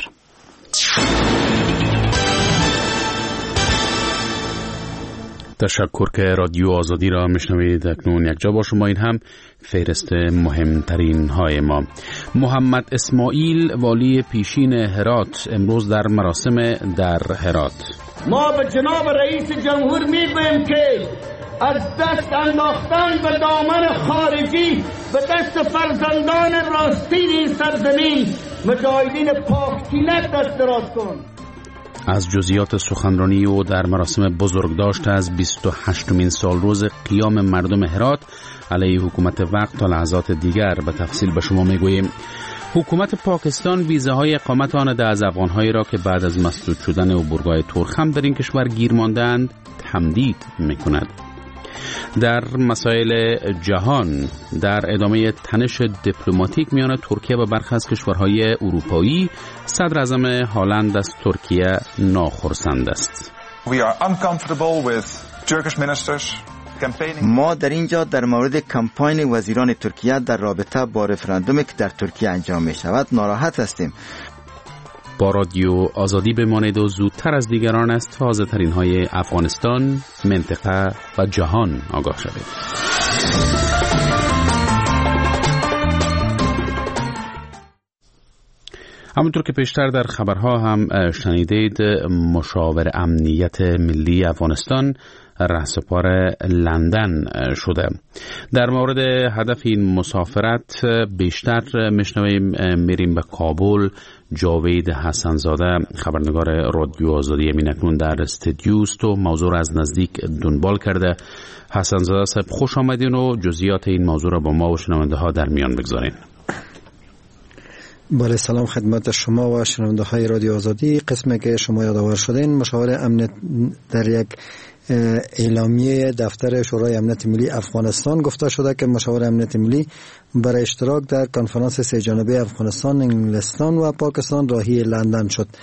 تشکر که رادیو آزادی را میشنوید. اکنون یک جا با شما، این هم فهرست مهمترین های ما. محمد اسماعیل والی پیشین هرات امروز در مراسم در هرات ما به جناب رئیس جمهور میگوییم که از دست انداختن به دامن خارجی به دست فرزندان راستین این سرزمین مجاهدین پاک‌طینت دست دراز کن. از جزئیات سخنرانی او در مراسم بزرگداشت از 28مین سالروز قیام مردم هرات علیه حکومت وقت تا لحظات دیگر به تفصیل به شما میگوییم. حکومت پاکستان ویزاهای اقامت آن از افغانهایی را که بعد از مسدود شدن عبورگاه تورخم در این کشور گیر ماندند تمدید میکند. در مسائل جهان در ادامه تنش دیپلماتیک میان ترکیه و برخی از کشورهای اروپایی، صدر اعظم هالند از ترکیه ناخرسند است. ما در اینجا در مورد کمپاین وزیران ترکیه در رابطه با رفراندومی که در ترکیه انجام می شود ناراحت هستیم. با رادیو آزادی بمانید و زودتر از دیگران از تازه ترین های افغانستان، منطقه و جهان آگاه شوید. همونطور که پیشتر در خبرها هم شنیدید، مشاور امنیت ملی افغانستان رهسپار لندن شده. در مورد هدف این مسافرت بیشتر میریم به کابل. جاوید حسنزاده خبرنگار رادیو آزادی اکنون در استودیوست و موضوع را از نزدیک دنبال کرده. حسنزاده صاحب خوش آمدین و جزئیات این موضوع را با ما و شنونده ها در میان بگذارین. بله، سلام خدمت شما و شنونده های رادیو آزادی. قسمی که شما یادآور شدین، مشاور امنیت در یک اعلامیه دفتر شورای امنیت ملی افغانستان گفته شده که مشاور امنیت ملی برای اشتراک در کنفرانس سه جانبه افغانستان، انگلستان و پاکستان راهی لندن شد.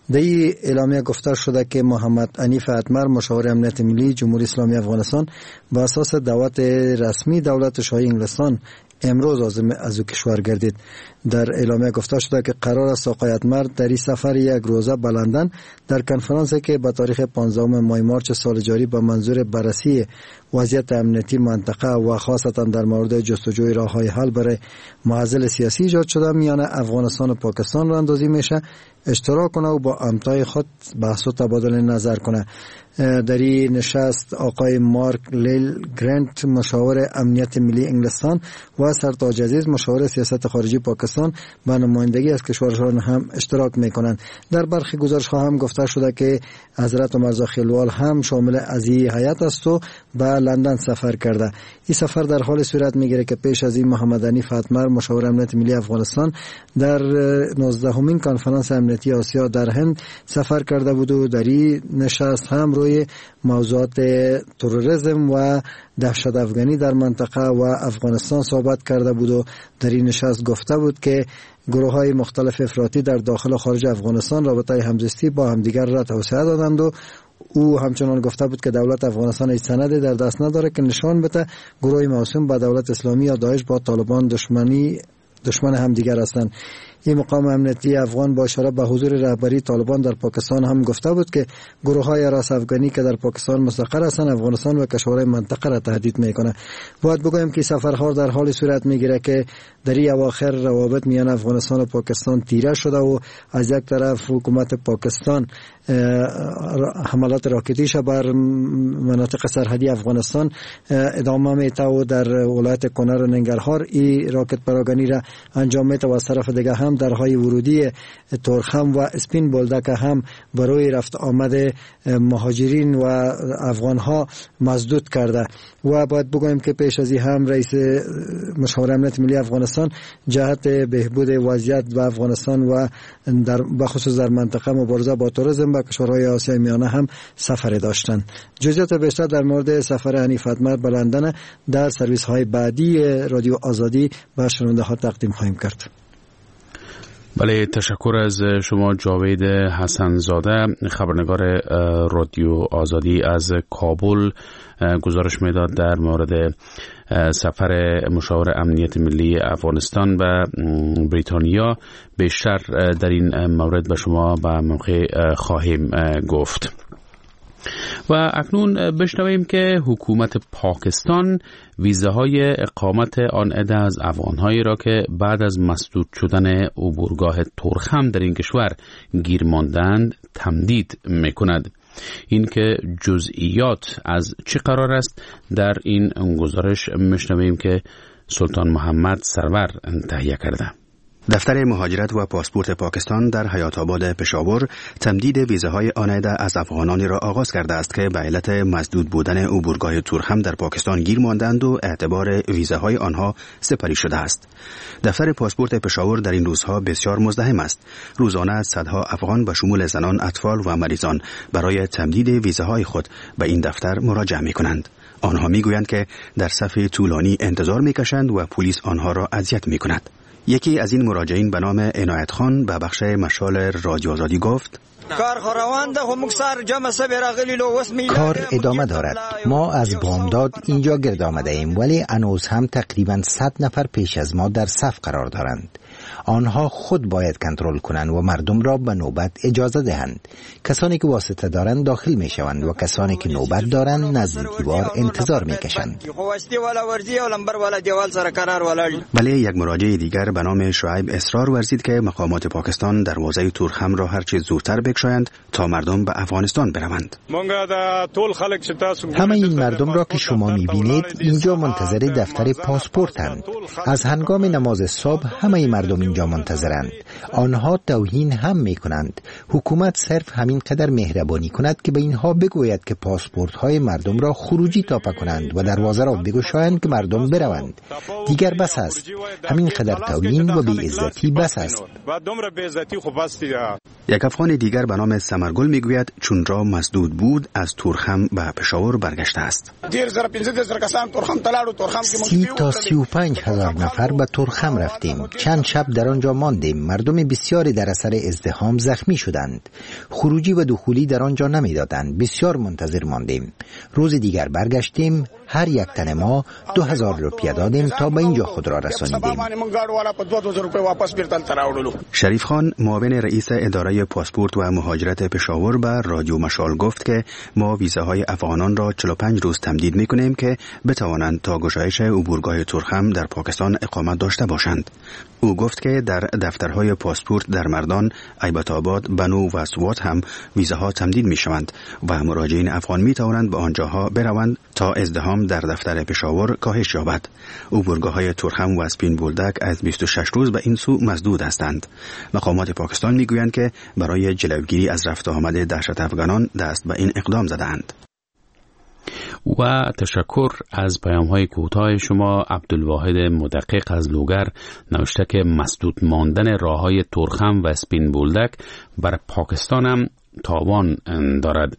در این اعلامیه گفته شده که محمد حنیف اتمر مشاور امنیت ملی جمهوری اسلامی افغانستان با اساس دعوت رسمی دولت شاهی انگلستان امروز عازم از کشور گردید. در اعلامیه گفته شده که قرار است آقای اتمر در این سفر یک روزه به لندن در کنفرانسی که به تاریخ 15 ماه مارچ سال جاری به منظور بررسی وضعیت امنیتی منطقه و خاصتا در مورد جستجوی راه‌های حل برای معضل سیاسی ایجاد شده میان افغانستان و پاکستان را اندازی میشه اشتراک کنه و با همتای خود بحث و تبادل نظر کنه. در این نشست آقای مارک لیل گرانت مشاور امنیت ملی انگلستان و سرتاج عزیز مشاور سیاست خارجی پاکستان به نمایندگی از کشورشان هم اشتراک میکنند. در برخی گزارش ها هم گفته شده که حضرت مرزا خیلوال هم شامل از این هیئت است و به لندن سفر کرده. این سفر در حال صورت میگیره که پیش از این محمد حنیف اتمر مشاور امنیت ملی افغانستان در 19مین کنفرانس امنیتی آسیا در هند سفر کرده بود و در این نشست هم روی موضوعات تروریسم و دهشت افغانی در منطقه و افغانستان صحبت کرده بود و در این نشست گفته بود که گروه‌های مختلف افراطی در داخل و خارج افغانستان رابطه همزیستی با همدیگر را توسعه دادند و او همچنان گفته بود که دولت افغانستان هیچ سندی در دست نداره که نشان بده گروه موسوم به دولت اسلامی یا داعش با طالبان دشمن همدیگر هستند. این مقام امنیتی افغان با اشاره به حضور رهبری طالبان در پاکستان هم گفته بود که گروه‌های راس افغانی که در پاکستان مستقر هستند افغانستان و کشورهای منطقه را تهدید میکنه. باید بگویم که سفرها در حال صورت میگیره که در این اواخر روابط میان افغانستان و پاکستان تیره شده و از یک طرف حکومت پاکستان حملات راکتیش بر مناطق سرحدی افغانستان ادامه میده و در ولایت کنر و ننگرهار این راکت پراگنی را انجام میده و از طرف دیگه هم درهای ورودی تورخم و اسپین بولدک هم برای رفت آمد مهاجرین و افغانها مسدود کرده. و باید بگویم که پیش از این هم رئیس مشاور امنیت ملی افغانستان جهت بهبود وضعیت و افغانستان و به خصوص در منطقه مبارزه با تروریسم و کشورهای آسیای میانه هم سفر داشتند. جزئیات بیشتر در مورد سفر حنیف اتمر به لندن در سرویس های بعدی رادیو آزادی به شنونده ها تقدیم خواهیم کرد. بله، تشکر از شما جاوید حسنزاده، خبرنگار رادیو آزادی از کابل گزارش میداد در مورد سفر مشاور امنیت ملی افغانستان به بریتانیا. بیشتر در این مورد به شما به موقع خواهیم گفت. و اکنون بشنویم که حکومت پاکستان ویزاهای اقامت آن عده از افغانهایی را که بعد از مسدود شدن عبورگاه تورخم در این کشور گیر ماندند تمدید میکند. این که جزئیات از چه قرار است در این گزارش میشنویم که سلطان محمد سرور تهیه کرده. دفتر مهاجرت و پاسپورت پاکستان در حیات آباد پشاور تمدید ویزاهای آن عده از افغانانی را آغاز کرده است که به علت مسدود بودن عبورگاه تورخم در پاکستان گیر ماندند و اعتبار ویزاهای آنها سپری شده است. دفتر پاسپورت پشاور در این روزها بسیار مزدحم است. روزانه صدها افغان به شمول زنان، اطفال و مریضان برای تمدید ویزاهای خود به این دفتر مراجعه می‌کنند. آنها می‌گویند که در صف طولانی انتظار می‌کشند و پلیس آنها را اذیت می‌کند. یکی از این مراجعین به نام عنایت خان به بخش مشال رادیو آزادی گفت: کار ادامه دارد. ما از بامداد اینجا گرد آمده ایم ولی هنوز هم تقریبا 100 نفر پیش از ما در صف قرار دارند. آنها خود باید کنترل کنند و مردم را به نوبت اجازه دهند. کسانی که واسطه دارند داخل می شوند و کسانی که نوبت دارند نزد دیوار انتظار می کشند. بله، یک مراجع دیگر به نام شعیب اصرار ورزید که مقامات پاکستان دروازه تورخم را هرچه زودتر بگشایند تا مردم به افغانستان بروند. همه این مردم را که شما می بینید اینجا منتظر دفتر پاسپورتند. از هنگام نماز صبح همه مردم اینجا منتظرند. آنها توهین هم می کنند. حکومت صرف همین قدر مهربانی کند که به اینها بگوید که پاسپورت های مردم را خروجی تاپه کنند و دروازه را بگشایند که مردم بروند. دیگر بس است. همین قدر توهین و بی‌عزتی بس است. یک افغان دیگر به نام سمرگل میگوید چون را مسدود بود از تورخم به پشاور برگشته است. 30 تا 35 هزار نفر به تورخم رفتیم. چند شب در در آنجا ماندیم. مردم بسیاری در اثر ازدحام زخمی شدند. خروجی و دخولی در آنجا نمیدادند. بسیار منتظر ماندیم. روز دیگر برگشتیم. هر یک تن ما 2000 روپیه دادیم تا به اینجا خود را رسانیدیم. شریف خان معاون رئیس اداره پاسپورت و مهاجرت پشاور به رادیو مشال گفت که ما ویزاهای افغانان را 45 روز تمدید می‌کنیم که بتوانند تا گشایش عبورگاه تورخم در پاکستان اقامت داشته باشند. او گفت که در دفترهای پاسپورت در مردان، ایبت آباد، بنو و سوات هم ویزاها تمدید می‌شوند و مراجعین افغان می‌توانند به آنجاها بروند تا ازدحام در دفتر پشاور کاهش یابد. عبورگاه‌های تورخم و اسپین بولدک از 26 روز به این سو مسدود هستند. مقامات پاکستان میگویند که برای جلوگیری از رفت آمد دهشت افغانان دست به این اقدام زدند. و تشکر از پیام‌های کوتاه شما. عبدالواحد مدقق از لوگر نوشته که مسدود ماندن راه‌های تورخم و اسپین بولدک بر پاکستان هم تاوان دارد.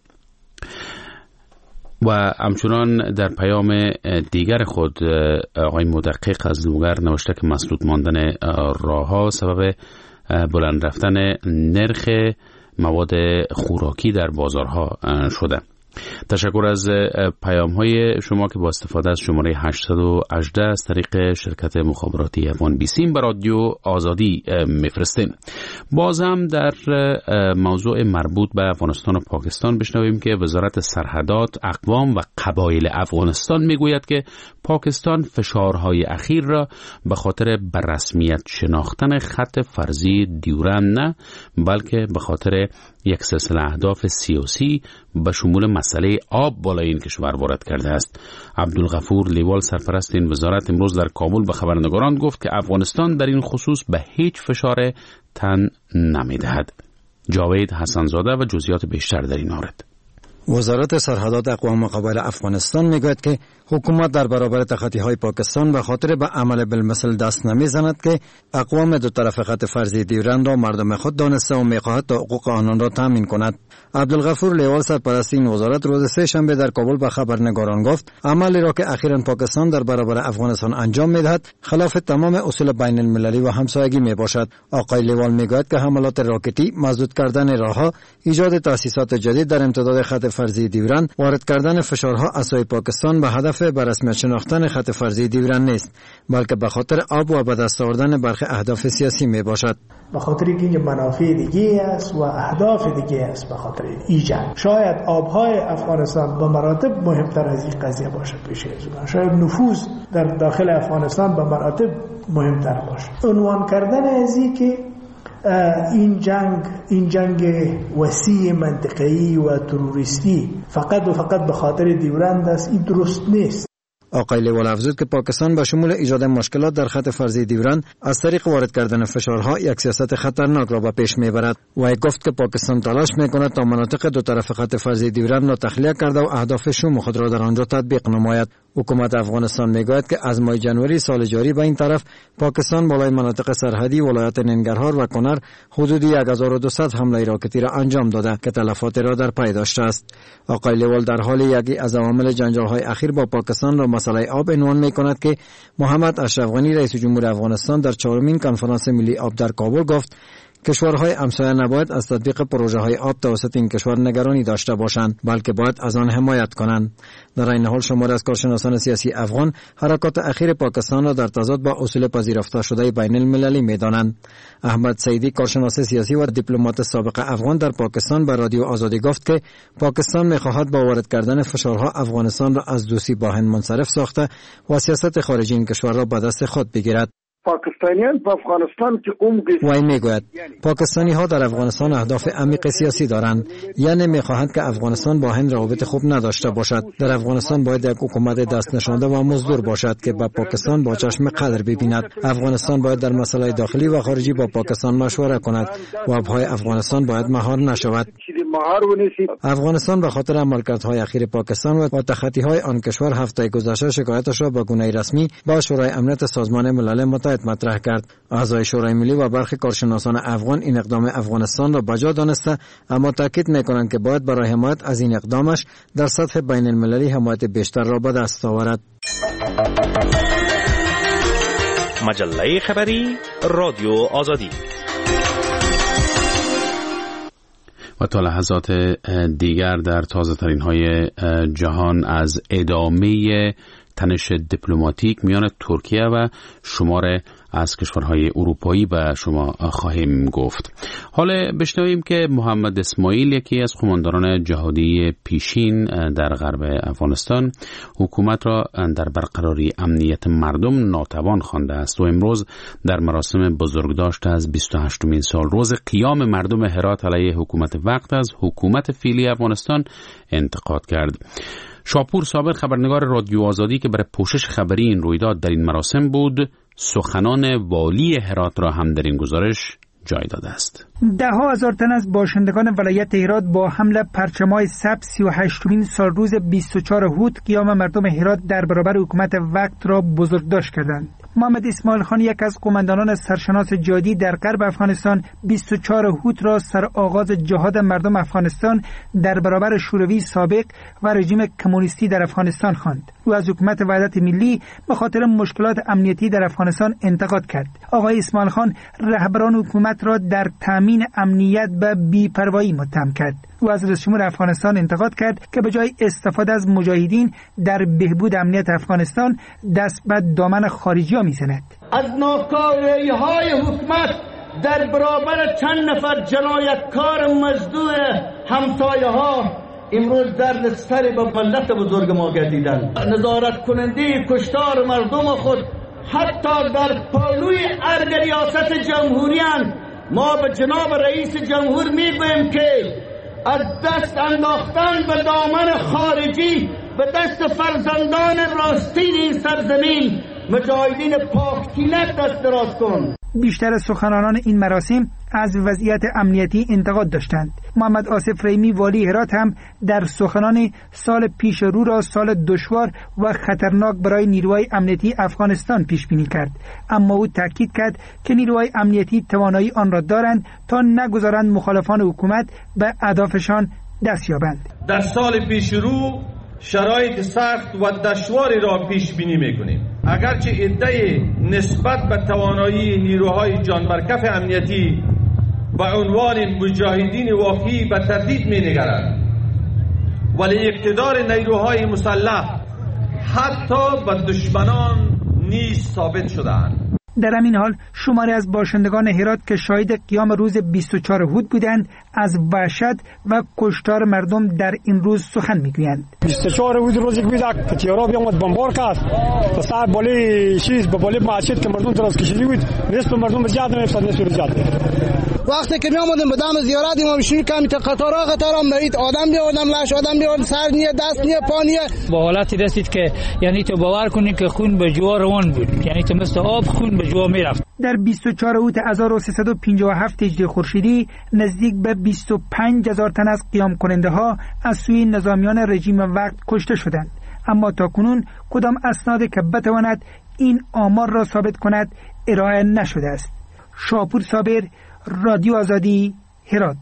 و همچنان در پیام دیگر خود آقای مدقق از لوگر نوشته که مسدود ماندن راه‌ها سبب بلند رفتن نرخ مواد خوراکی در بازارها شده. تشکر از پیام‌های شما که با استفاده از شماره 818 از طریق شرکت مخابراتی افغان بیسیم به رادیو آزادی میفرستین. باز هم در موضوع مربوط به افغانستان و پاکستان بشنویم که وزارت سرحدات، اقوام و قبایل افغانستان میگوید که پاکستان فشارهای اخیر را به خاطر به رسمیت شناختن خط فرضی دیورند نه بلکه به خاطر یک سلسله اهداف سیاسی به شمول مسئله آب بالای این کشور وارد کرده است. عبدالغفور لیوال سرپرست این وزارت امروز در کابل به خبرنگاران گفت که افغانستان در این خصوص به هیچ فشار تن نمی‌دهد. جاوید حسنزاده و جزئیات بیشتر در این مورد. وزارت سرحدات اقوام و قبایل افغانستان میگوید که حکومت در برابر تخطی‌های پاکستان به خاطر به عمل بالمثل دست نمیزند که اقوام دو طرف خط فرضی دیورند را مردم خود دانسته و میخواهد تا حقوق آنان را تامین کند. عبدالغفور لیوال سرپرست این وزارت روز سه شنبه در کابل به خبرنگاران گفت عملی را که اخیراً پاکستان در برابر افغانستان انجام میدهد خلاف تمام اصول بین المللی و همسایگی میباشد. آقای لیوال میگوید که حملات راکتی، مسدود کردن راهها، ایجاد تأسیسات جدید در امتداد خط فرضی دیورند، وارد کردن فشارها از سوی پاکستان به هدف به رسمیت شناختن خط فرضی دیورند نیست بلکه به خاطر آب و به دست آوردن برخی اهداف سیاسی میباشد. به خاطر اینکه منافع دیگه است و اهداف دیگه است. به خاطر ایجاد شاید آبهای افغانستان به مراتب مهمتر از این قضیه باشه پیش از اون. شاید نفوذ در داخل افغانستان به مراتب مهمتر باشه. عنوان کردن از این که این جنگ وسیع منطقه‌ای و تروریستی فقط و فقط به خاطر دیورند است، این درست نیست. آقای لیوال افزود که پاکستان به شمول ایجاد مشکلات در خط فرضی دیورند از طریق وارد کردن فشارها یک سیاست خطرناک را به پیش میبرد و گفت که پاکستان تلاش میکند تا مناطق دو طرف خط فرضی دیورند را تخلیه کرده و اهداف شوم خود را در آنجا تطبیق نماید. حکومت افغانستان میگوید که از ماه جنوری سال جاری به این طرف پاکستان بالای مناطق سرحدی ولایت ننگرهار و کنر حدود 1200 حمله راکتی را انجام داده که تلفات را در پی داشته است. آقای لیوال در حال یکی از عوامل جنجال‌های اخیر با پاکستان را مسئله آب عنوان می‌کند که محمد اشرف غنی رئیس جمهور افغانستان در 4مین کنفرانس ملی آب در کابل گفت کشورهای همسایه نباید از تطبیق پروژه‌های آب توسط این کشور نگرانی داشته باشند بلکه باید از آن حمایت کنند. در این حال شماری از کارشناسان سیاسی افغان حرکات اخیر پاکستان را در تضاد با اصول پذیرفته شده بین المللی می‌دانند. احمد سیدی کارشناس سیاسی و دیپلمات سابق افغان در پاکستان به رادیو آزادی گفت که پاکستان می‌خواهد با وارد کردن فشارها افغانستان را از دوستی با هند منصرف ساخته و سیاست خارجی این کشور را به دست خود بگیرد. پاکستانیان په افغانستان کې وای میگوید پاکستانی ها در افغانستان اهداف عمیق سیاسی دارند، یعنی میخواهند که افغانستان با هند روابط خوب نداشته باشد. در افغانستان باید یک حکومت دست نشانده و مزدور باشد که با پاکستان با چشم قدر ببیند. افغانستان باید در مسائل داخلی و خارجی با پاکستان مشوره کند و آبهای افغانستان باید مهار نشود. افغانستان به خاطر عملکردهای اخیر پاکستان و تخطی‌های آن کشور هفته گذشته شکایتش را به گونه رسمی با شورای امنیت سازمان ملل متحد مطرح کرد. اعضای شورای ملی و برخی کارشناسان افغان این اقدام افغانستان را بجا دانسته اما تاکید می‌کنند که باید برای حمایت از این اقدامش در سطح بین المللی حمایت بیشتر را به دست آورد. مجله خبری رادیو آزادی. و تا لحظات دیگر در تازه ترین های جهان از ادامه تنش دیپلماتیک میان ترکیه و شمار از کشورهای اروپایی به شما خواهیم گفت. حالا بشنویم که محمد اسماعیل، یکی از قماندانان جهادی پیشین در غرب افغانستان، حکومت را در برقراری امنیت مردم ناتوان خوانده است و امروز در مراسم بزرگداشت از 28مین سال روز قیام مردم هرات علیه حکومت وقت از حکومت فعلی افغانستان انتقاد کرد. شاپور صابر، خبرنگار رادیو آزادی که برای پوشش خبری این رویداد در این مراسم بود، سخنان والی هرات را هم در این گزارش جای داده است. ده‌ها هزار تن از باشندگان ولایت هرات با حمل پرچم‌های سبز 38مین سال روز 24 هوت قیام مردم هرات در برابر حکومت وقت را بزرگداشت کردند. محمد اسماعیل خان، یک از قماندانان سرشناس جهادی در غرب افغانستان، 24 هوت را سرآغاز جهاد مردم افغانستان در برابر شوروی سابق و رژیم کمونیستی در افغانستان خواند. او از حکومت وحدت ملی به خاطر مشکلات امنیتی در افغانستان انتقاد کرد. آقای اسماعیل خان رهبران حکومت را در تامین امنیت به بی‌پروایی متهم کرد. او از رئیس جمهور افغانستان انتقاد کرد که به جای استفاده از مجاهدین در بهبود امنیت افغانستان دست به دامن خارجی‌ها می‌زند. از ناکاری‌های حکومت در برابر چند نفر جنایتکار مزدور همسایه‌ها امروز درد سر به ملت بزرگ ما گردیدند. نظارت کننده کشتار مردم خود حتی در پالوی ارگ ریاست جمهوریان، ما به جناب رئیس جمهور میگوییم که از دست انداختن به دامن خارجی به دست فرزندان راستین این سرزمین، مجاهدین پاک‌طینت دست دراز کن. بیشتر سخنانان این مراسم از وضعیت امنیتی انتقاد داشتند. محمد آصف رحیمی والی هرات هم در سخنان سال پیش رو را سال دشوار و خطرناک برای نیروهای امنیتی افغانستان پیش بینی کرد، اما او تاکید کرد که نیروهای امنیتی توانایی آن را دارند تا نگذارند مخالفان حکومت به اهدافشان دست یابند. در سال پیش رو شرایط سخت و دشواری را پیش بینی می‌کنیم. اگرچه ادعای نسبت به توانایی نیروهای جانبرکف امنیتی و عنوان مجاهدین واقعی به تردید می‌نگرند، ولی اقتدار نیروهای مسلح حتی به دشمنان نیز ثابت شده‌اند. در همین حال شماری از باشندگان هرات که شاهد قیام روز 24 هوت بودند از وحشت و کشتار مردم در این روز سخن میگویند. 24 هوت روزی بود که تیرا بیامد بمبار کرد تا سر بالی چیز به بالی مسجد که مردم دراز کشیده بود، نصف مردم زیاد نمی‌شد، نصف زیاد. وقتی که میامدیم به دم زیارت امام شروع کردیم تا قطارا میرید، آدم لاش آدم بیاد، سر نیه، دست نیه، پا نیه. با حالتی رسید که یعنی تو باور کنی که خون به جوا روان بود، یعنی تو مثل آب خون به جوا میرفت. در 24 اوت 1357 هجری خورشیدی نزدیک به 25,000 تن از قیام کننده ها از سوی نظامیان رژیم وقت کشته شدند، اما تاکنون کدام اسنادی که بتواند این آمار را ثابت کند ارائه نشده است. شاپور صابر، رادیو آزادی، هرات.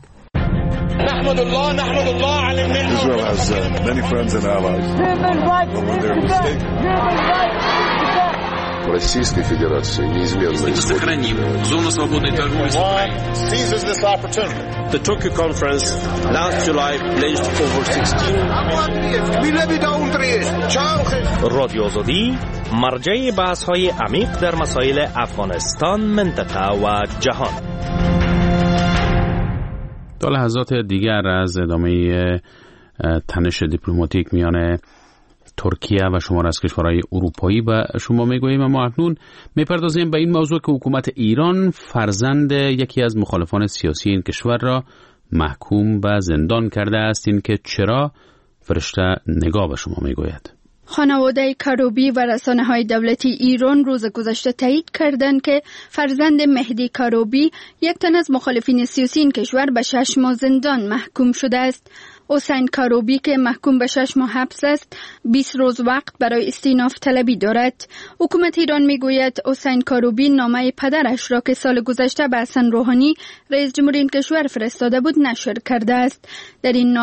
نحمد الله على النعمة. Israel has many friends and allies. Российской Федерации неизменно сохраним зону свободной торговли с Украиной. Seizes this opportunity. The Tokyo conference last July pledged over 16 رادیو آزادی مرجع بحث‌های عمیق در مسائل افغانستان، منطقه و جهان. تا لحظات دیگر از ادامه تنش دیپلماتیک میان ترکیه و شمار از کشورهای اروپایی و شما میگوییم، اما اکنون میپردازیم به این موضوع که حکومت ایران فرزند یکی از مخالفان سیاسی این کشور را محکوم به زندان کرده است. این که چرا؟ فرشته نگاه به شما میگوید. خانواده کروبی و رسانه‌های دولتی ایران روز گذشته تایید کردند که فرزند مهدی کروبی، یک تن از مخالفین سیاسی این کشور، به 6 ماه زندان محکوم شده است. حسین کروبی که محکوم به 6 ماه حبس است، 20 روز وقت برای استئناف طلبی دارد. حکومت ایران میگوید حسین کروبی نامه پدرش را که سال گذشته به حسن روحانی رئیس جمهور این کشور فرستاده بود نشر کرده است. در این نامه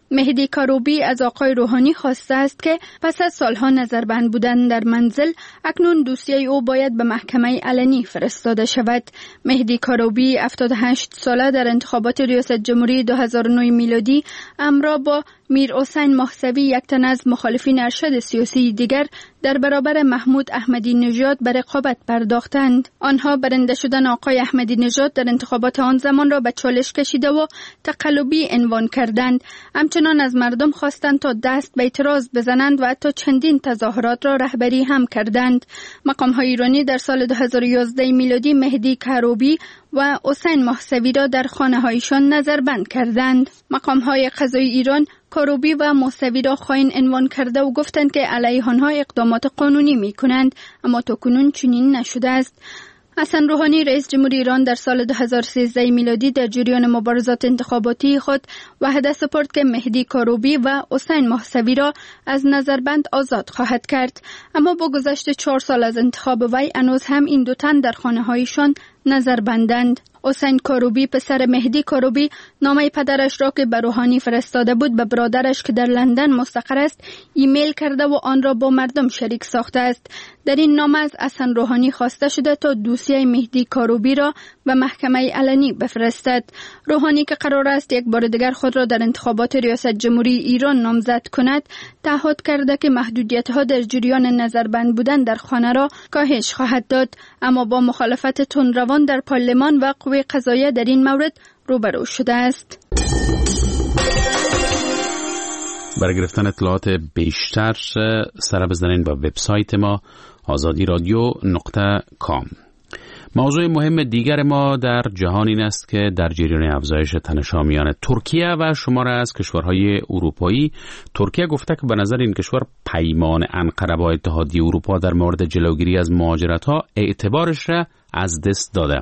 مهدی کروبی از آقای روحانی خواسته است که پس از سالها نظربند بودن در منزل اکنون دوسیه او باید به محکمه علنی فرستاده شود. مهدی کروبی 78 ساله در انتخابات ریاست جمهوری 2009 میلادی همراه با میر حسین محسوی یک تن از مخالفین ارشد سیاسی دیگر در برابر محمود احمدی نژاد به رقابت پرداختند. آنها برنده شدن آقای احمدی نژاد در انتخابات آن زمان را به چالش کشیده و تقلبی عنوان کردند. همچنان از مردم خواستند تا دست به اعتراض بزنند و حتی چندین تظاهرات را رهبری هم کردند. مقام‌های ایرانی در سال 2011 میلادی مهدی کروبی و حسین محسوی را در خانه‌هایشان نظربند کردند. مقام‌های قضایی ایران کروبی و محسوی را خائن عنوان کرده و گفتند که علیه آنها اقدامات قانونی می‌کنند، اما تاکنون چنین نشده است. حسن روحانی رئیس جمهوری ایران در سال 2013 میلادی در جریان مبارزات انتخاباتی خود وعده سپرد که مهدی کروبی و حسین محسوی را از نظربند آزاد خواهد کرد، اما با گذشت 4 سال از انتخاب وی هنوز هم این دو تن در خانه‌هایشان نظربندند. حسین کروبی پسر مهدی کروبی نامه پدرش را که به روحانی فرستاده بود به برادرش که در لندن مستقر است ایمیل کرده و آن را با مردم شریک ساخته است. در این نامه از حسن روحانی خواسته شده تا دوسیه مهدی کروبی را به محکمه علنی بفرستد. روحانی که قرار است یک بار دیگر خود را در انتخابات ریاست جمهوری ایران نامزد کند، تعهد کرده که محدودیت‌ها در جریان نظربند بودن در خانه را کاهش خواهد داد، اما با مخالفت تندروان در پارلمان و قوه قضاییه در این مورد روبرو شده است. برای گرفتن اطلاعات بیشتر سر بزنین با وبسایت ما azadiradyo.com. موضوع مهم دیگر ما در جهان این است که در جریان افزایش تنش‌ها میان ترکیه و شمار از کشورهای اروپایی، ترکیه گفته که به نظر این کشور پیمان انقره با اتحادیه اروپا در مورد جلوگیری از مهاجرت‌ها اعتبارش را از دست داده.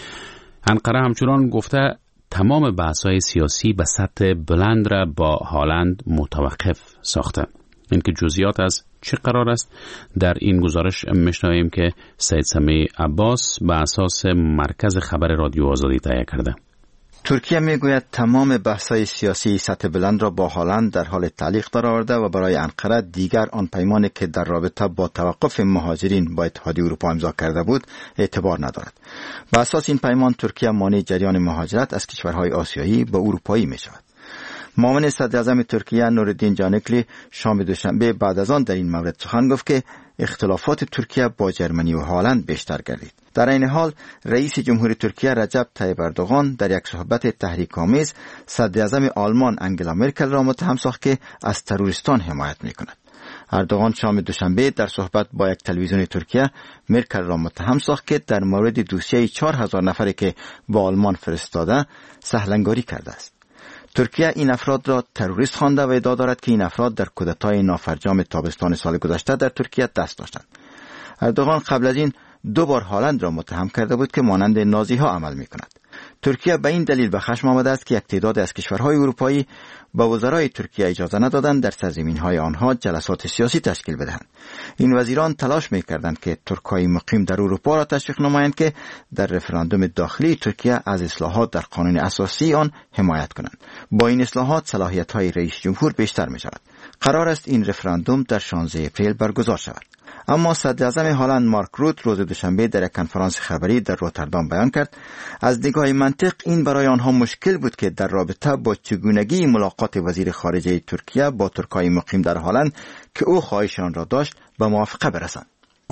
انقره همچنان گفته تمام بحث‌های سیاسی به سطح بلند را با هالند متوقف ساخته. این که جزئیات از چه قرار است در این گزارش میشنویم که سید سمیع عباس به اساس مرکز خبر رادیو آزادی تهیه کرده. ترکیه میگوید تمام بحث‌های سیاسی سطح بلند را با هالند در حال تعلیق قرار آورده و برای انقره دیگر آن پیمانی که در رابطه با توقف مهاجرین با اتحادیه اروپا امضا کرده بود اعتبار ندارد. به اساس این پیمان ترکیه مانع جریان مهاجرت از کشورهای آسیایی به اروپایی می شود. معاون صدر اعظم ترکیه نورالدین جانکلی شام دوشنبه بعد از آن در این مورد سخن گفت که اختلافات ترکیه با جرمنی و هالند بیشتر گردید. در این حال رئیس جمهوری ترکیه رجب طیب اردوغان در یک صحبت تحریک‌آمیز صدر اعظم آلمان انگلا مرکل را متهم ساخت که از تروریستان حمایت می‌کند. اردوغان شام دوشنبه در صحبت با یک تلویزیون ترکیه مرکل را متهم ساخت که در مورد دوسیه 4000 نفری که با آلمان فرستاده سهلنگاری کرده است. ترکیه این افراد را تروریست خوانده و ادعا دارد که این افراد در کودتای نافرجام تابستان سال گذشته در ترکیه دست داشتند. اردوغان قبل از این 2 بار هالند را متهم کرده بود که مانند نازی‌ها عمل می‌کند. ترکیه به این دلیل به خشم آمده است که یک تعداد از کشورهای اروپایی به وزرای ترکیه اجازه ندادند در سرزمین‌های آنها جلسات سیاسی تشکیل بدهند. این وزیران تلاش می‌کردند که ترک‌های مقیم در اروپا را تشویق نمایند که در رفراندوم داخلی ترکیه از اصلاحات در قانون اساسی آن حمایت کنند. با این اصلاحات صلاحیت‌های رئیس جمهور بیشتر می‌شود. قرار است این رفراندوم در 16 اپریل برگزار شود. اما صدر اعظم هالند مارک روت روز دوشنبه در یک کنفرانس خبری در روتردام بیان کرد از نگاه منطق این برای آنها مشکل بود که در رابطه با چگونگی ملاقات وزیر خارجه ترکیه با ترکای مقیم در هالند که او خواهش آن را داشت به موافقه برسند.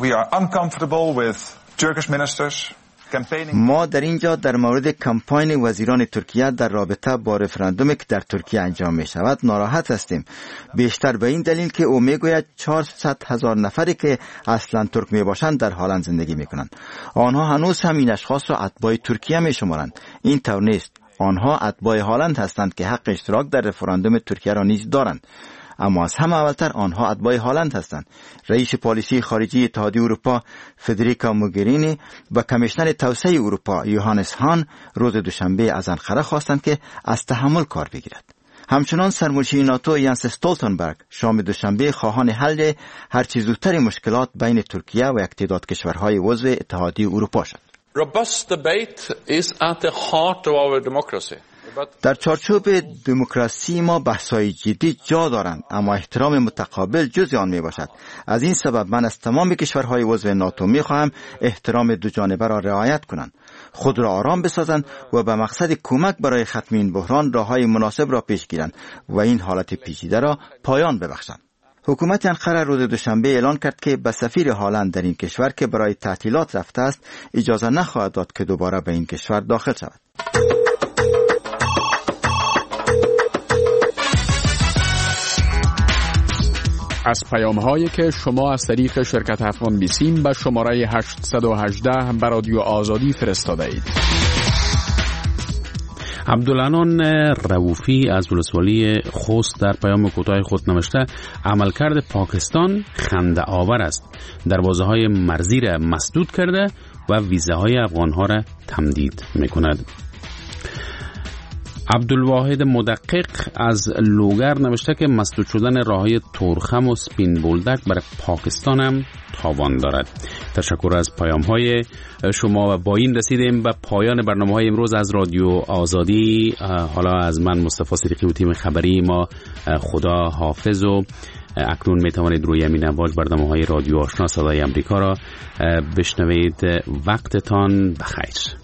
ما در اینجا در مورد کمپاین وزیران ترکیه در رابطه با رفراندومی که در ترکیه انجام می شود ناراحت هستیم، بیشتر به این دلیل که او می گوید 400,000 نفری که اصلا ترک می باشند در هالند زندگی می کنند. آنها هنوز هم این اشخاص را اتباع ترکیه می شمارند. این طور نیست. آنها اتباع هالند هستند که حق اشتراک در رفراندوم ترکیه را نیز دارند. اما از همه اولتر آنها اتباع هالند هستند. رئیس پالیسی خارجی اتحادیه اروپا فدریکا موگرینی و کمیشنر توسعه اروپا یوهانس هان روز دوشنبه از انقره خواستند که از تحمل کار بگیرد. همچنان سرمنشی ناتو یانس استولتنبرگ شام دوشنبه خواهان حل هرچه زودتر مشکلات بین ترکیه و یک تعداد کشورهای عضو اتحادیه اروپا شد. Robust debate is at the heart of our democracy. در چارچوب دموکراسی ما بحث‌های جدی جا دارند، اما احترام متقابل جزء آن میباشد. از این سبب من از تمام کشورهای عضو ناتو میخواهم احترام دو جانبه را رعایت کنند، خود را آرام بسازند و به مقصد کمک برای ختم این بحران راههای مناسب را پیش گیرند و این حالت پیچیده را پایان ببخشند. حکومت انقره روز دوشنبه اعلان کرد که به سفیر هالند در این کشور که برای تعطیلات رفته است اجازه نخواهد داد که دوباره به این کشور داخل شود. از پیام‌هایی که شما از طریق شرکت افغان بیسیم به شماره 818 به رادیو آزادی فرستاده اید. عبدالعنان رؤوفی از ولسوالی خوست در پیام کوتاه خود نوشته عملکرد پاکستان خنده آور است. دروازه‌های مرزی را مسدود کرده و ویزاهای افغان‌ها را تمدید می‌کند. عبدالواحد مدقق از لوگر نوشته که مسدود شدن راههای تورخم و سپین بولدک برای پاکستان هم تاوان دارد. تشکر از پیام‌های شما و با این رسیدیم به پایان برنامه‌های امروز از رادیو آزادی. حالا از من مصطفی صدیقی و تیم خبری ما خدا حافظ و اکنون میتوانید روی همین امواج برنامه‌های رادیو آشنا صدای امریکا را بشنوید. وقتتان بخیر.